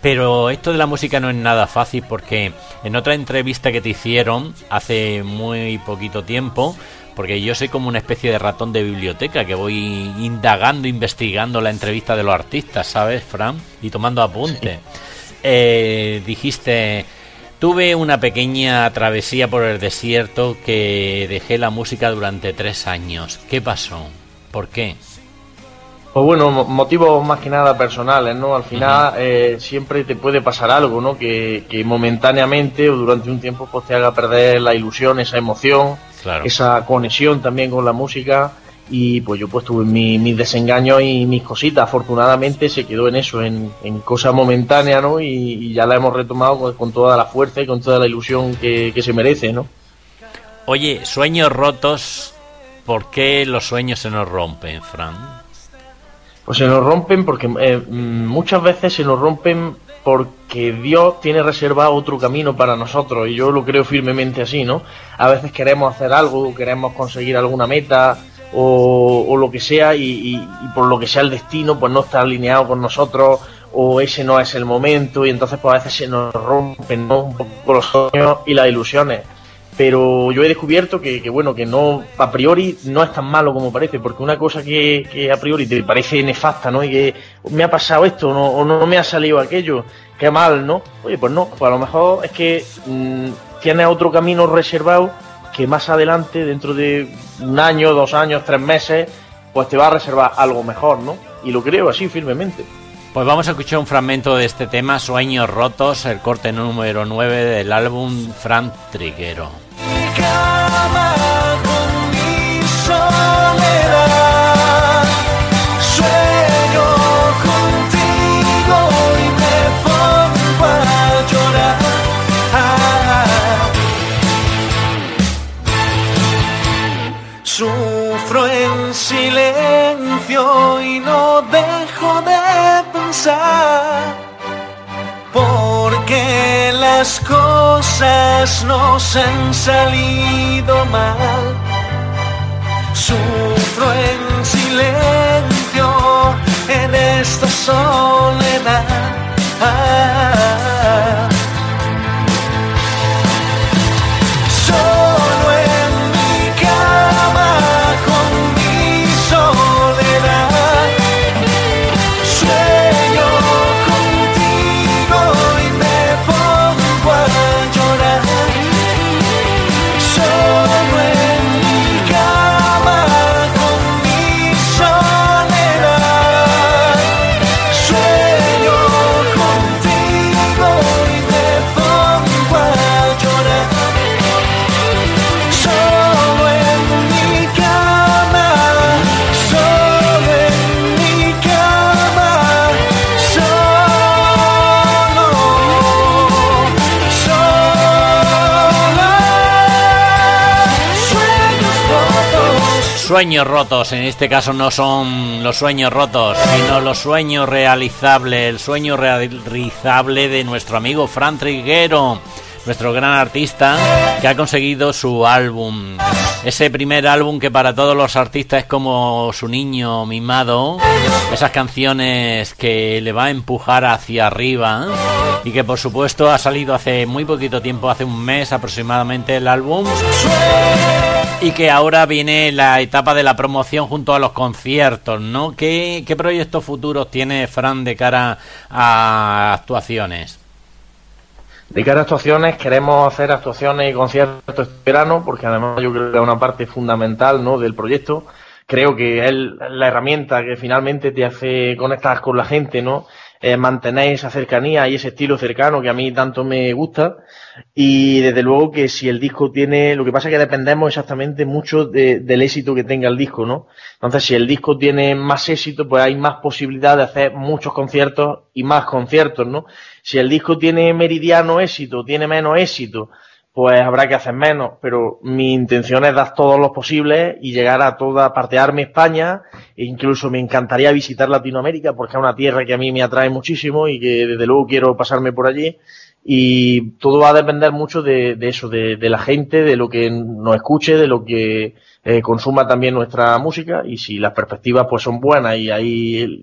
Speaker 1: Pero esto de la música no es nada fácil, porque en otra entrevista que te hicieron hace muy poquito tiempo, porque yo soy como una especie de ratón de biblioteca que voy indagando, investigando la entrevista de los artistas, ¿sabes, Fran? Y tomando apuntes. Sí. Eh, dijiste, tuve una pequeña travesía por el desierto que dejé la música durante tres años. ¿Qué pasó? ¿Por qué?
Speaker 3: Pues bueno, motivos más que nada personales, ¿no? Al final uh-huh. eh, siempre te puede pasar algo, ¿no? Que, que momentáneamente o durante un tiempo pues te haga perder la ilusión, esa emoción, claro. esa conexión también con la música. Y pues yo pues tuve mi, mis desengaños y mis cositas. Afortunadamente se quedó en eso, en, en cosas momentáneas, ¿no? Y, y ya la hemos retomado con, con toda la fuerza y con toda la ilusión que, que se merece, ¿no?
Speaker 1: Oye, sueños rotos, ¿por qué los sueños se nos rompen, Fran?
Speaker 3: Pues se nos rompen porque eh, muchas veces se nos rompen porque Dios tiene reservado otro camino para nosotros, y yo lo creo firmemente así, ¿no? A veces queremos hacer algo, queremos conseguir alguna meta o, o lo que sea, y, y, y por lo que sea el destino pues no está alineado con nosotros, o ese no es el momento, y entonces pues a veces se nos rompen, ¿no? Un poco los sueños y las ilusiones. Pero yo he descubierto que, que bueno, que no, a priori no es tan malo como parece, porque una cosa que, que a priori te parece nefasta, ¿no? Y que me ha pasado esto, no, o no me ha salido aquello, qué mal, ¿no? Oye, pues no, pues a lo mejor es que mmm, tienes otro camino reservado que más adelante, dentro de un año, dos años, tres meses, pues te va a reservar algo mejor, ¿no? Y lo creo así firmemente.
Speaker 1: Pues vamos a escuchar un fragmento de este tema, Sueños Rotos, el corte número nueve del álbum Fran Triguero.
Speaker 2: Mi cama con mi soledad, sueño contigo y me pongo a llorar. Ah, sufro en silencio y no dejo de pensar, porque las cosas nos han salido mal. Sufro en silencio en esta soledad. Ah, solo en mi cama con mi soledad, sueño contigo y me pongo a llorar. Solo en mi cama con mi soledad, sueño contigo y me pongo a llorar. Solo en mi cama, solo en mi cama, solo, sola, sueños rotos.
Speaker 1: Sueños rotos, en este caso no son los sueños rotos, sino los sueños realizables, el sueño realizable de nuestro amigo Fran Triguero, nuestro gran artista que ha conseguido su álbum, ese primer álbum que para todos los artistas es como su niño mimado, esas canciones que le va a empujar hacia arriba, y que por supuesto ha salido hace muy poquito tiempo, hace un mes aproximadamente el álbum, y que ahora viene la etapa de la promoción junto a los conciertos, ¿no? ¿Qué, qué proyectos futuros tiene Fran de cara a actuaciones?
Speaker 3: De cara a actuaciones, queremos hacer actuaciones y conciertos este verano, porque además yo creo que es una parte fundamental, ¿no?, del proyecto. Creo que es la herramienta que finalmente te hace conectar con la gente, ¿no? Eh, mantener esa cercanía y ese estilo cercano que a mí tanto me gusta. Y desde luego que si el disco tiene, lo que pasa es que dependemos exactamente mucho de, del éxito que tenga el disco, ¿no? Entonces, si el disco tiene más éxito, pues hay más posibilidad de hacer muchos conciertos y más conciertos, ¿no? Si el disco tiene meridiano éxito, tiene menos éxito, pues habrá que hacer menos, pero mi intención es dar todos los posibles y llegar a toda, partearme España, e incluso me encantaría visitar Latinoamérica, porque es una tierra que a mí me atrae muchísimo y que desde luego quiero pasarme por allí, y todo va a depender mucho de, de eso, de, de la gente, de lo que nos escuche, de lo que eh, consuma también nuestra música, y si las perspectivas pues son buenas y hay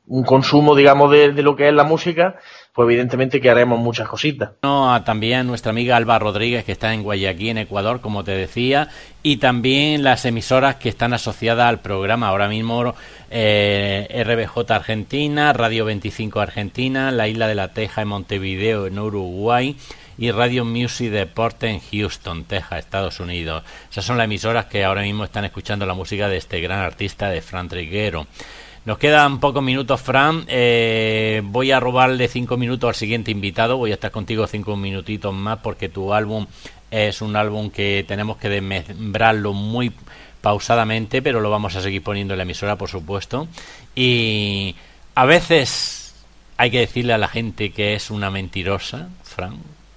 Speaker 3: un consumo, digamos, de, de lo que es la música, pues evidentemente que haremos muchas cositas.
Speaker 1: No, a también nuestra amiga Alba Rodríguez, que está en Guayaquil, en Ecuador, como te decía, y también las emisoras que están asociadas al programa. Ahora mismo eh, R B J Argentina, Radio veinticinco Argentina, La Isla de la Teja en Montevideo, en Uruguay, y Radio Music Deporte en Houston, Texas, Estados Unidos. Esas son las emisoras que ahora mismo están escuchando la música de este gran artista, de Fran Triguero. Nos quedan pocos minutos, Fran. Eh, voy a robarle cinco minutos al siguiente invitado. Voy a estar contigo cinco minutitos más porque tu álbum es un álbum que tenemos que desmembrarlo muy pausadamente, pero lo vamos a seguir poniendo en la emisora, por supuesto. Y a veces hay que decirle a la gente que es una mentirosa, Fran.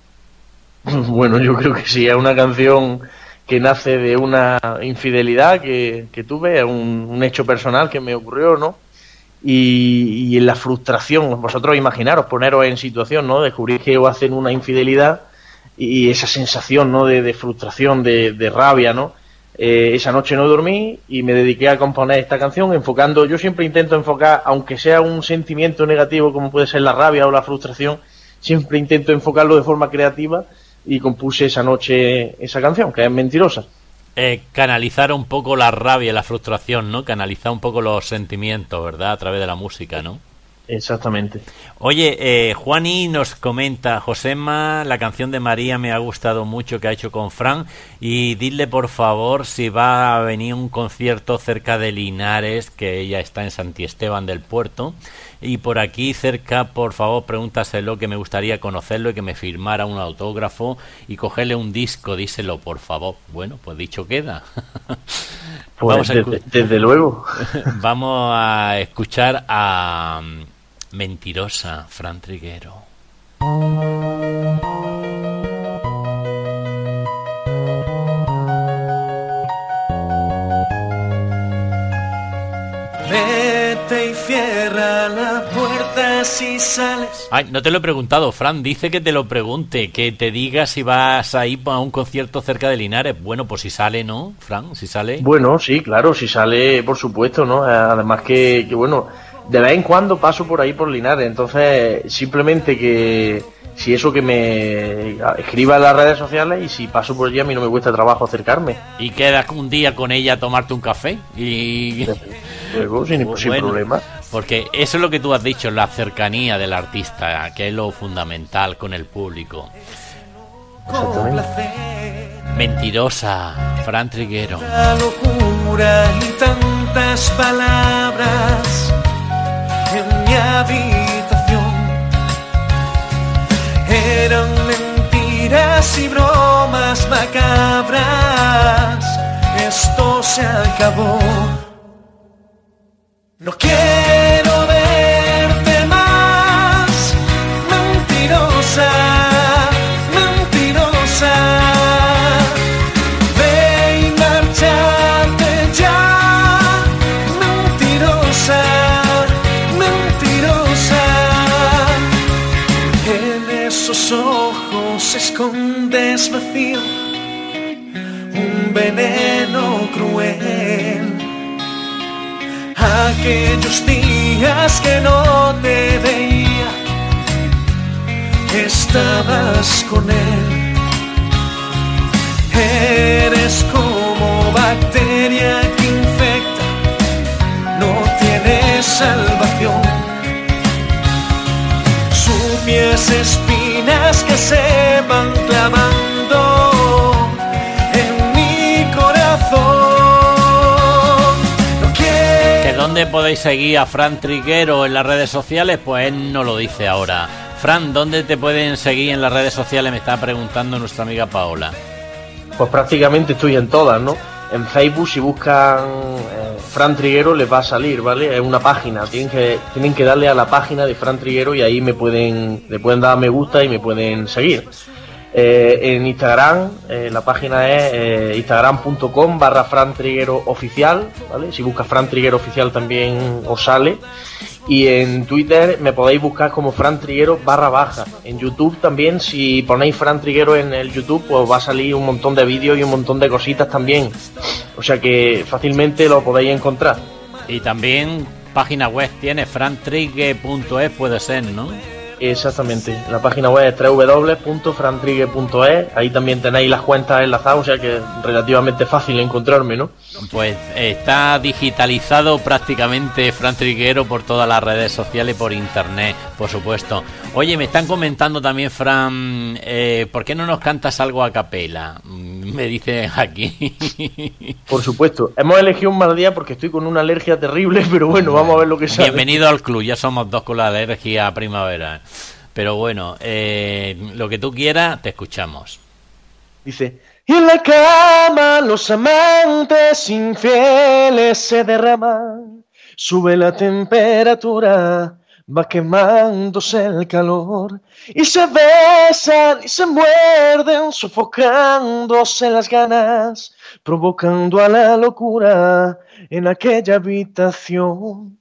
Speaker 3: Bueno, yo creo que sí, es una canción que nace de una infidelidad que, que tuve, un, un hecho personal que me ocurrió, ¿no? Y, y en la frustración, vosotros imaginaros, poneros en situación, ¿no? Descubrir que os hacen una infidelidad y esa sensación, ¿no? De, de frustración, de, de rabia, ¿no? Eh, esa noche no dormí y me dediqué a componer esta canción enfocando, yo siempre intento enfocar, aunque sea un sentimiento negativo como puede ser la rabia o la frustración, siempre intento enfocarlo de forma creativa. Y compuse esa noche esa canción, que es Mentirosa.
Speaker 1: Eh, canalizar un poco la rabia y la frustración, ¿no? Canalizar un poco los sentimientos, ¿verdad? A través de la música, ¿no?
Speaker 3: Exactamente.
Speaker 1: Oye, eh, Juani nos comenta, Josema, la canción de María me ha gustado mucho que ha hecho con Fran, y dile por favor si va a venir un concierto cerca de Linares, que ella está en Santi Esteban del Puerto, y por aquí cerca, por favor, pregúntaselo, que me gustaría conocerlo y que me firmara un autógrafo y cogerle un disco, díselo por favor. Bueno, pues dicho queda.
Speaker 3: Pues vamos a desde, desde luego.
Speaker 1: Vamos a escuchar a Mentirosa, Fran Triguero.
Speaker 2: Vete y cierra la puerta si sales.
Speaker 1: Ay, no te lo he preguntado, Fran. Dice que te lo pregunte, que te diga si vas a ir a un concierto cerca de Linares. Bueno, pues si sale, ¿no, Fran? Si sale.
Speaker 3: Bueno, sí, claro, si sale, por supuesto, ¿no? Además que, que bueno, de vez en cuando paso por ahí por Linares, entonces simplemente que si eso que me escriba en las redes sociales y si paso por allí a mí no me cuesta trabajo acercarme.
Speaker 1: Y quedas un día con ella a tomarte un café y...
Speaker 3: Luego, sin, sin bueno, problema.
Speaker 1: Porque eso es lo que tú has dicho, la cercanía del artista, que es lo fundamental con el público. Mentirosa, Fran Triguero.
Speaker 2: La locura y tantas palabras en mi habitación eran mentiras y bromas macabras. Esto se acabó. No quiero verte más, mentirosa, mentirosa. Ve y márchate ya, mentirosa, mentirosa. En esos ojos escondes vacío, un veneno cruel. Aquellos días que no te veía, estabas con él. Eres como bacteria que infecta, no tienes salvación. Sucias espinas que se van clavando en mi corazón.
Speaker 1: ¿Dónde podéis seguir a Fran Triguero en las redes sociales? Pues él no lo dice ahora. Fran, ¿dónde te pueden seguir en las redes sociales? Me está preguntando nuestra amiga Paola.
Speaker 3: Pues prácticamente estoy en todas, ¿no? En Facebook, si buscan eh, Fran Triguero, les va a salir, ¿vale? Es una página, tienen que tienen que darle a la página de Fran Triguero y ahí me pueden le pueden dar a me gusta y me pueden seguir. Eh, en Instagram, eh, la página es eh, instagram.com barra Fran Triguero oficial, ¿vale? Si buscas Fran Triguero oficial también os sale. Y en Twitter me podéis buscar como Fran Triguero barra baja. En YouTube también, si ponéis Fran Triguero en el YouTube, pues va a salir un montón de vídeos y un montón de cositas también. O sea que fácilmente lo podéis encontrar.
Speaker 1: Y también página web tiene, fran trigue punto es, puede ser, ¿no?
Speaker 3: Exactamente, la página web es doble u doble u doble u punto fran trigue punto es, ahí también tenéis las cuentas enlazadas, o sea que es relativamente fácil encontrarme, ¿no?
Speaker 1: Pues está digitalizado prácticamente Fran Triguero por todas las redes sociales y por internet, por supuesto. Oye, me están comentando también, Fran, eh, ¿por qué no nos cantas algo a capela? Me dicen aquí.
Speaker 3: Por supuesto, hemos elegido un mal día porque estoy con una alergia terrible, pero bueno, vamos a ver lo que sale.
Speaker 1: Bienvenido al club, ya somos dos con la alergia primavera. Pero bueno, eh, lo que tú quieras, te escuchamos.
Speaker 3: Dice: y en la cama los amantes infieles se derraman, sube la temperatura, va quemándose el calor, y se besan y se muerden, sofocándose las ganas, provocando a la locura en aquella habitación.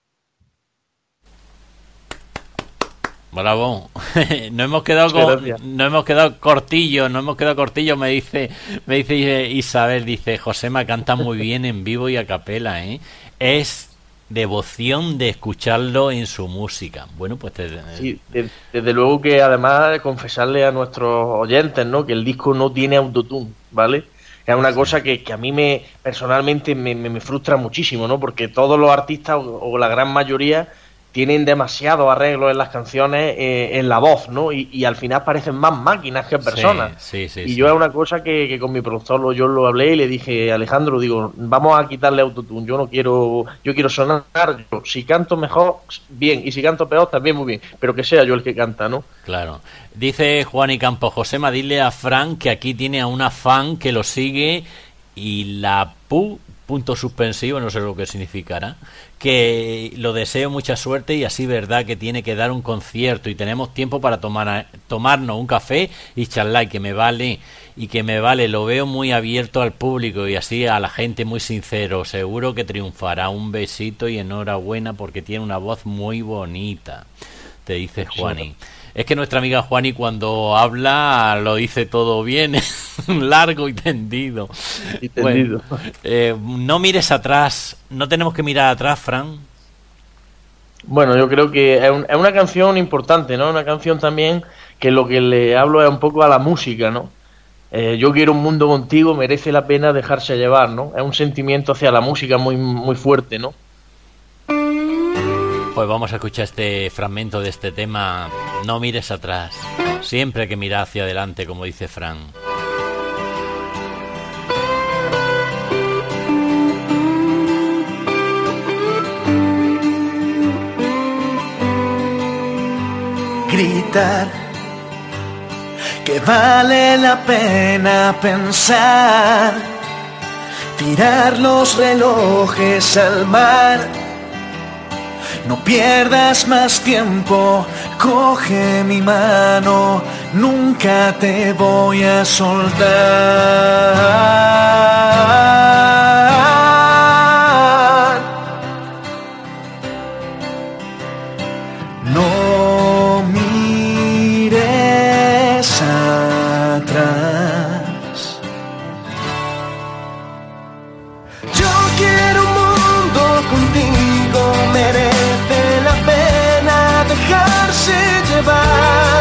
Speaker 1: Bravo. No hemos quedado con, no hemos quedado cortillos, no hemos quedado cortillos, me dice, me dice Isabel, dice, Josema canta muy bien en vivo y a capela, ¿eh? Es devoción de escucharlo en su música. Bueno, pues te...
Speaker 3: sí, desde, desde luego que además confesarle a nuestros oyentes, ¿no?, que el disco no tiene autotune, ¿vale? Es una cosa que, que a mí me personalmente me, me, me frustra muchísimo, ¿no? Porque todos los artistas, o, o la gran mayoría, tienen demasiados arreglos en las canciones, eh, en la voz, ¿no? Y, y al final parecen más máquinas que personas.
Speaker 1: Sí, sí, sí,
Speaker 3: y
Speaker 1: sí.
Speaker 3: yo es una cosa que, que con mi productor lo, yo lo hablé y le dije, Alejandro, digo, vamos a quitarle autotune, yo no quiero, yo quiero sonar, yo, si canto mejor, bien, y si canto peor, también muy bien, pero que sea yo el que canta, ¿no?
Speaker 1: Claro. Dice Juan y Campos, Josema, dile a Fran que aquí tiene a una fan que lo sigue y la pu... punto suspensivo, no sé lo que significará, que lo deseo mucha suerte y así verdad que tiene que dar un concierto y tenemos tiempo para tomar tomarnos un café y charlar, y que me vale y que me vale, lo veo muy abierto al público y así a la gente muy sincero, seguro que triunfará. Un besito y enhorabuena porque tiene una voz muy bonita, te dice Juani. Es que nuestra amiga Juani cuando habla lo dice todo bien, largo y tendido.
Speaker 3: Y tendido.
Speaker 1: Bueno, eh, no mires atrás, no tenemos que mirar atrás, Fran.
Speaker 3: Bueno, yo creo que es, un, es una canción importante, ¿no? Una canción también que lo que le hablo es un poco a la música, ¿no? Eh, yo quiero un mundo contigo, merece la pena dejarse llevar, ¿no? Es un sentimiento hacia la música muy, muy fuerte, ¿no?
Speaker 1: Pues vamos a escuchar este fragmento de este tema. No mires atrás, siempre hay que mirar hacia adelante, como dice Fran.
Speaker 2: Gritar que vale la pena pensar, tirar los relojes al mar. No pierdas más tiempo, coge mi mano, nunca te voy a soltar. No mires atrás. Yo quiero un mundo contigo, merece dejarse llevar.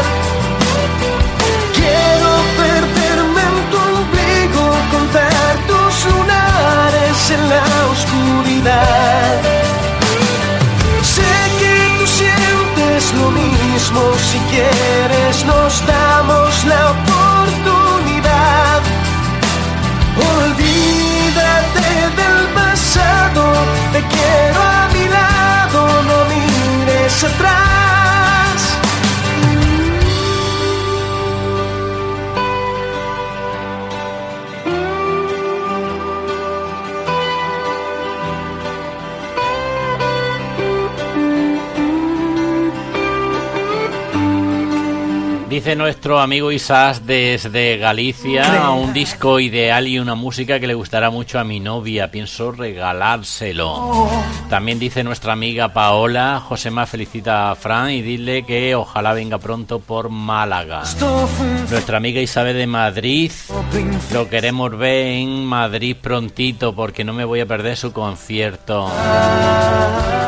Speaker 2: Quiero perderme en tu ombligo, contar tus lunares en la oscuridad. Sé que tú sientes lo mismo, si quieres nos damos la oportunidad. Olvídate del pasado, te quiero a mi lado, no mires atrás.
Speaker 1: Dice nuestro amigo Isás desde Galicia, un disco ideal y una música que le gustará mucho a mi novia, pienso regalárselo. También dice nuestra amiga Paola, Josema felicita a Fran y dile que ojalá venga pronto por Málaga. Nuestra amiga Isabel de Madrid, lo queremos ver en Madrid prontito porque no me voy a perder su concierto.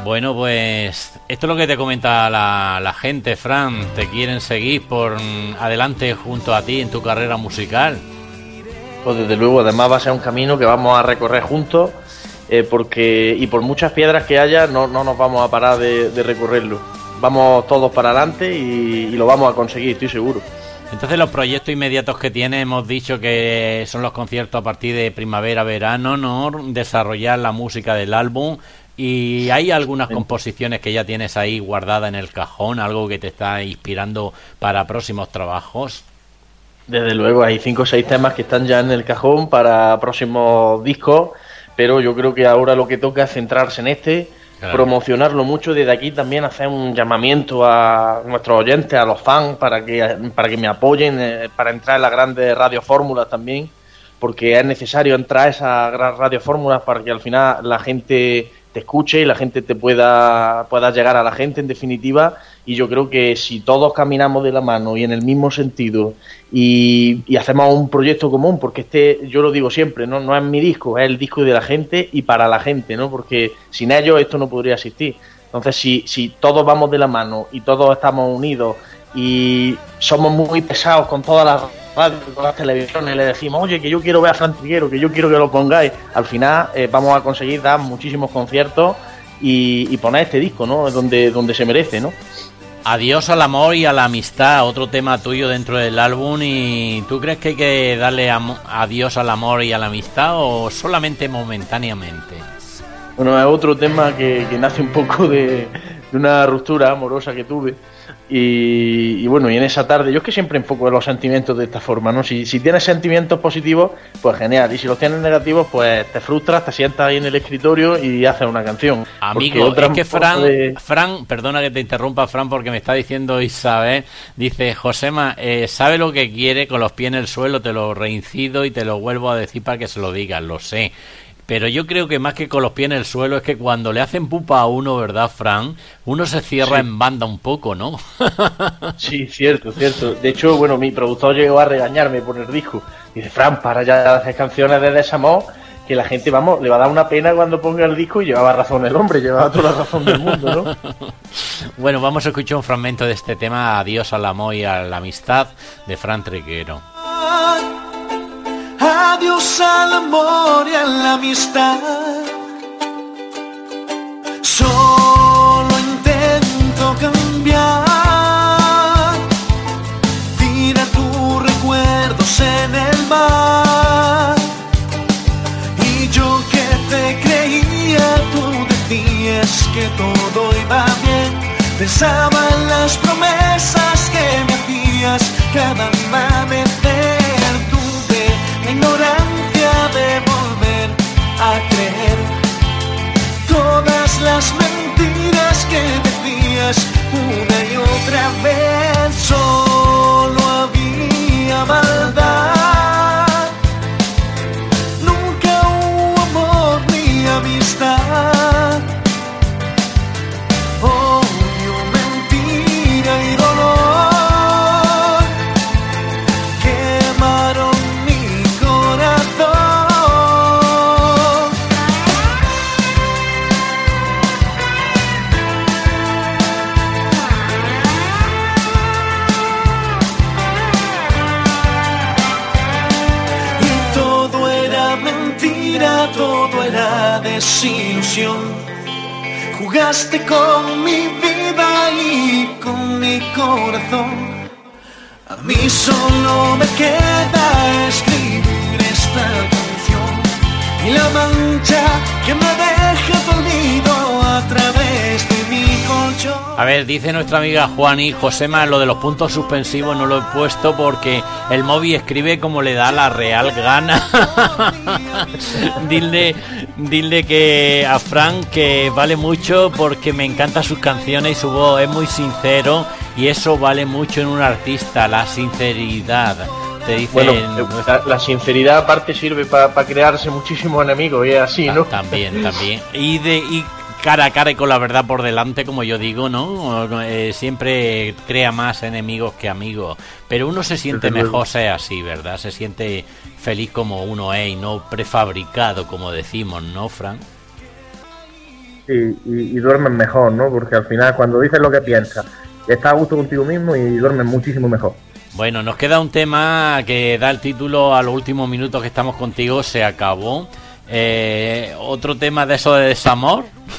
Speaker 1: Bueno, pues esto es lo que te comenta la, la gente, Fran. Te quieren seguir por adelante junto a ti en tu carrera musical.
Speaker 3: Pues desde luego, además va a ser un camino que vamos a recorrer juntos, eh, porque y por muchas piedras que haya, no, no nos vamos a parar de, de recorrerlo. Vamos todos para adelante y, y lo vamos a conseguir, estoy seguro.
Speaker 1: Entonces, los proyectos inmediatos que tiene, hemos dicho que son los conciertos a partir de primavera, verano, ¿no? Desarrollar la música del álbum. Y hay algunas composiciones que ya tienes ahí guardada en el cajón, algo que te está inspirando para próximos trabajos.
Speaker 3: Desde luego, hay cinco o seis temas que están ya en el cajón para próximos discos, pero yo creo que ahora lo que toca es centrarse en este, claro. Promocionarlo mucho. Desde aquí también hacer un llamamiento a nuestros oyentes, a los fans, para que para que me apoyen, eh, para entrar en las grandes radiofórmulas también, porque es necesario entrar a esas radiofórmulas para que al final la gente te escuche y la gente te pueda, pueda llegar a la gente, en definitiva. Y yo creo que si todos caminamos de la mano y en el mismo sentido y, y hacemos un proyecto común, porque este, yo lo digo siempre, no, no es mi disco, es el disco de la gente y para la gente, ¿no? Porque sin ellos esto no podría existir. Entonces, si, si todos vamos de la mano y todos estamos unidos y somos muy pesados con todas las radios, con las televisiones, le decimos, oye, que yo quiero ver a Fran Triguero, que yo quiero que lo pongáis, al final eh, vamos a conseguir dar muchísimos conciertos y, y poner este disco, ¿no? Donde, donde se merece, ¿no?
Speaker 1: Adiós al amor y a la amistad, otro tema tuyo dentro del álbum. ¿Y tú crees que hay que darle am- adiós al amor y a la amistad o solamente momentáneamente?
Speaker 3: Bueno, es otro tema que, que nace un poco de, de una ruptura amorosa que tuve. Y, y bueno, y en esa tarde, yo es que siempre enfoco los sentimientos de esta forma, ¿no? Si, si tienes sentimientos positivos, pues genial, y si los tienes negativos, pues te frustras, te sientas ahí en el escritorio y haces una canción.
Speaker 1: Amigo, es que Fran, de... Fran, perdona que te interrumpa, Fran, porque me está diciendo Isabel, dice, Josema, eh, sabe lo que quiere, con los pies en el suelo, te lo reincido y te lo vuelvo a decir para que se lo digas, lo sé. Pero yo creo que más que con los pies en el suelo es que cuando le hacen pupa a uno, ¿verdad, Fran? Uno se cierra sí. en banda un poco, ¿no?
Speaker 3: Sí, cierto, cierto. De hecho, bueno, mi productor llegó a regañarme por el disco. Dice, Fran, para ya de hacer canciones de desamor, que la gente, vamos, le va a dar una pena cuando ponga el disco. Y llevaba razón el hombre, llevaba toda la razón del mundo, ¿no?
Speaker 1: Bueno, vamos a escuchar un fragmento de este tema, Adiós al amor y a la amistad, de Fran Triguero.
Speaker 2: Adiós al amor y a la amistad. Solo intento cambiar. Tira tus recuerdos en el mar. Y yo que te creía, tú decías que todo iba bien. Pensaba en las promesas que me hacías cada amanecer. La ignorancia de volver a creer todas las mentiras que decías una y otra vez. Solo había maldad, nunca hubo amor ni amistad. Odio, mentira y dolor quemaron todo era desilusión. Jugaste con mi vida y con mi corazón. A mí solo me queda escribir esta canción y la mancha que me deja tu olvido a través de mi colchón.
Speaker 1: A ver, dice nuestra amiga Juani, Josema, lo de los puntos suspensivos no lo he puesto porque el móvil escribe como le da la real gana. dile, dile que a Fran que vale mucho porque me encantan sus canciones y su voz, es muy sincero y eso vale mucho en un artista, la sinceridad. Te dicen,
Speaker 3: bueno, la, la sinceridad aparte sirve para pa crearse muchísimos enemigos y es así, ¿no?
Speaker 1: También, también. Y de y cara a cara y con la verdad por delante, como yo digo, ¿no? Eh, siempre crea más enemigos que amigos. Pero uno se siente mejor ser así, ¿verdad? Se siente feliz como uno es y no prefabricado, como decimos, ¿no, Fran?
Speaker 3: sí, y, y duermes mejor, ¿no? Porque al final cuando dices lo que piensas, estás a gusto contigo mismo y duermes muchísimo mejor.
Speaker 1: Bueno, nos queda un tema que da el título a los últimos minutos que estamos contigo, Se acabó. Eh, otro tema de eso de desamor.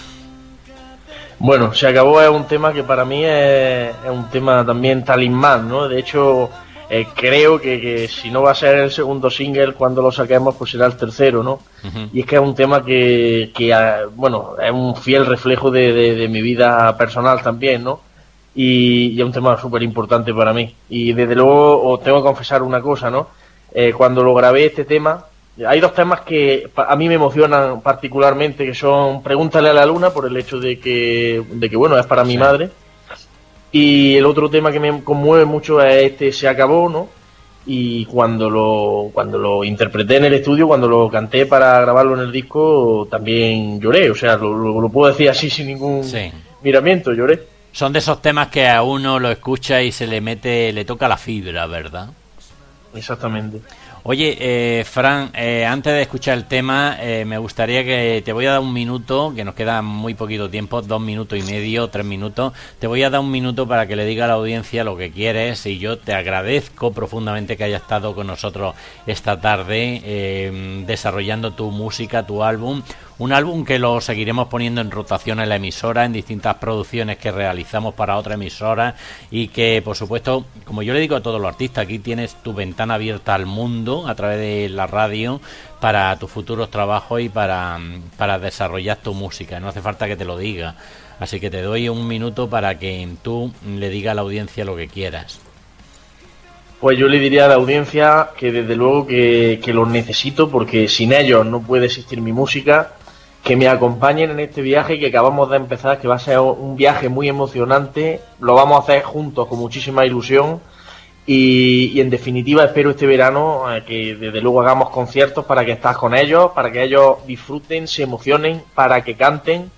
Speaker 3: Bueno, Se acabó es un tema que para mí es, es un tema también talismán, ¿no? De hecho, eh, creo que, que si no va a ser el segundo single cuando lo saquemos, pues será el tercero, ¿no? Uh-huh. Y es que es un tema que, que bueno, es un fiel reflejo de, de, de mi vida personal también, ¿no? Y, y es un tema súper importante para mí. Y desde luego os tengo que confesar una cosa, ¿no? Eh, cuando lo grabé este tema, hay dos temas que a mí me emocionan particularmente, que son Pregúntale a la luna, por el hecho de que, de que bueno, es para mi sí. madre. Y el otro tema que me conmueve mucho es este Se acabó, ¿no? Y cuando lo, cuando lo interpreté en el estudio, cuando lo canté para grabarlo en el disco, también lloré. O sea, lo, lo, lo puedo decir así sin ningún sí. miramiento, lloré.
Speaker 1: Son de esos temas que a uno lo escucha y se le mete, le toca la fibra, ¿verdad?
Speaker 3: Exactamente.
Speaker 1: Oye, eh, Fran, eh, antes de escuchar el tema, eh, me gustaría que te voy a dar un minuto, que nos queda muy poquito tiempo, dos minutos y medio, tres minutos. Te voy a dar un minuto para que le diga a la audiencia lo que quieres y yo te agradezco profundamente que hayas estado con nosotros esta tarde eh, desarrollando tu música, tu álbum. Un álbum que lo seguiremos poniendo en rotación en la emisora, en distintas producciones que realizamos para otra emisora y que, por supuesto, como yo le digo a todos los artistas, aquí tienes tu ventana abierta al mundo a través de la radio para tus futuros trabajos y para, para desarrollar tu música. No hace falta que te lo diga. Así que te doy un minuto para que tú le digas a la audiencia lo que quieras.
Speaker 3: Pues yo le diría a la audiencia que desde luego que, que los necesito, porque sin ellos no puede existir mi música. Que me acompañen en este viaje que acabamos de empezar, que va a ser un viaje muy emocionante, lo vamos a hacer juntos con muchísima ilusión y, y en definitiva espero este verano eh, que desde luego hagamos conciertos para que estás con ellos, para que ellos disfruten, se emocionen, para que canten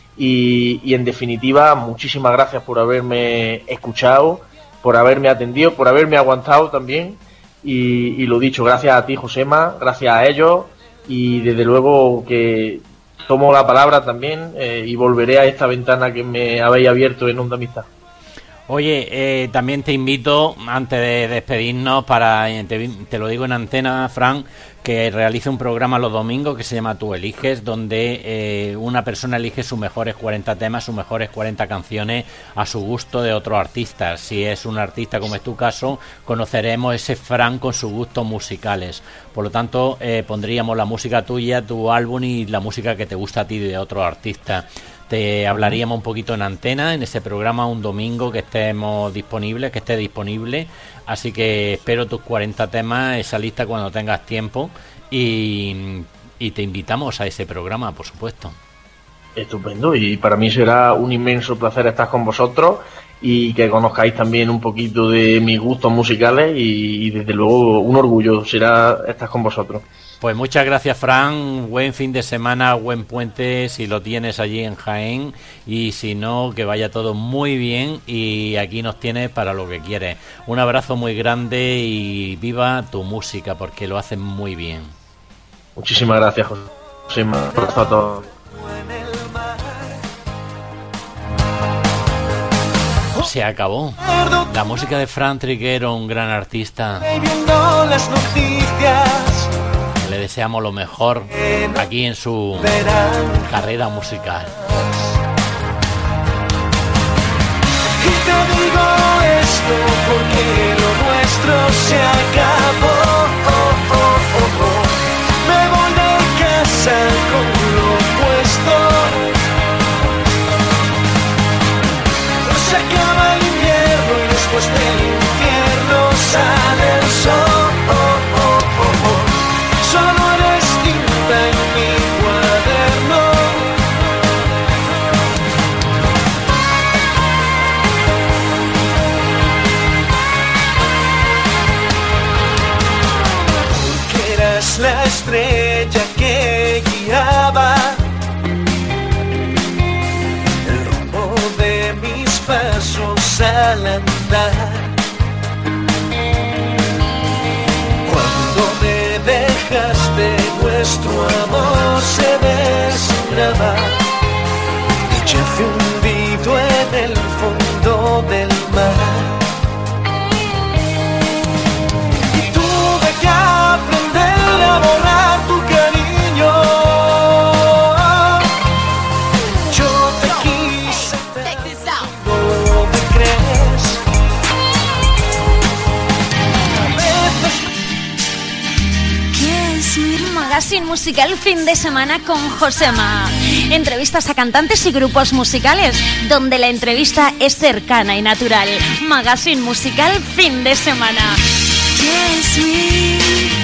Speaker 3: y, y en definitiva muchísimas gracias por haberme escuchado, por haberme atendido, por haberme aguantado también y, y lo dicho, gracias a ti Josema, gracias a ellos y desde luego que tomo la palabra también eh, y volveré a esta ventana que me habéis abierto en Onda Amistad.
Speaker 1: Oye, eh, también te invito, antes de despedirnos, para te, te lo digo en antena, Fran, que realice un programa los domingos que se llama Tú Eliges, donde eh, una persona elige sus mejores cuarenta temas, sus mejores cuarenta canciones a su gusto de otros artistas. Si es un artista como es tu caso, conoceremos ese Fran con sus gustos musicales. Por lo tanto, eh, pondríamos la música tuya, tu álbum y la música que te gusta a ti de otros artistas. Te hablaríamos un poquito en antena, en ese programa, un domingo que estemos disponibles, que esté disponible. Así que espero tus cuarenta temas, esa lista cuando tengas tiempo. Y, y te invitamos a ese programa, por supuesto.
Speaker 3: Estupendo, y para mí será un inmenso placer estar con vosotros y que conozcáis también un poquito de mis gustos musicales y, y desde luego un orgullo será estar con vosotros.
Speaker 1: Pues muchas gracias, Fran, buen fin de semana, buen puente si lo tienes allí en Jaén y si no, que vaya todo muy bien y aquí nos tienes para lo que quieres. Un abrazo muy grande y viva tu música porque lo haces muy bien.
Speaker 3: Muchísimas gracias, José. Un abrazo a todos.
Speaker 1: Se acabó. La música de Fran Triguero, un gran artista. Le deseamos lo mejor aquí en su carrera musical.
Speaker 2: Y te digo esto porque lo nuestro se acabó. Oh, oh, oh, oh. Me voy de casa con lo puesto. Se acaba el invierno y después del infierno sale el sol. Oh, oh, oh, oh. Solo eres tinta en mi cuaderno. Porque eras la estrella que guiaba el rumbo de mis pasos al andar. Dejaste nuestro amor se desengrava
Speaker 5: musical fin de semana con Josema. Entrevistas a cantantes y grupos musicales, donde la entrevista es cercana y natural. Magazine musical fin de semana.
Speaker 4: Kiss me.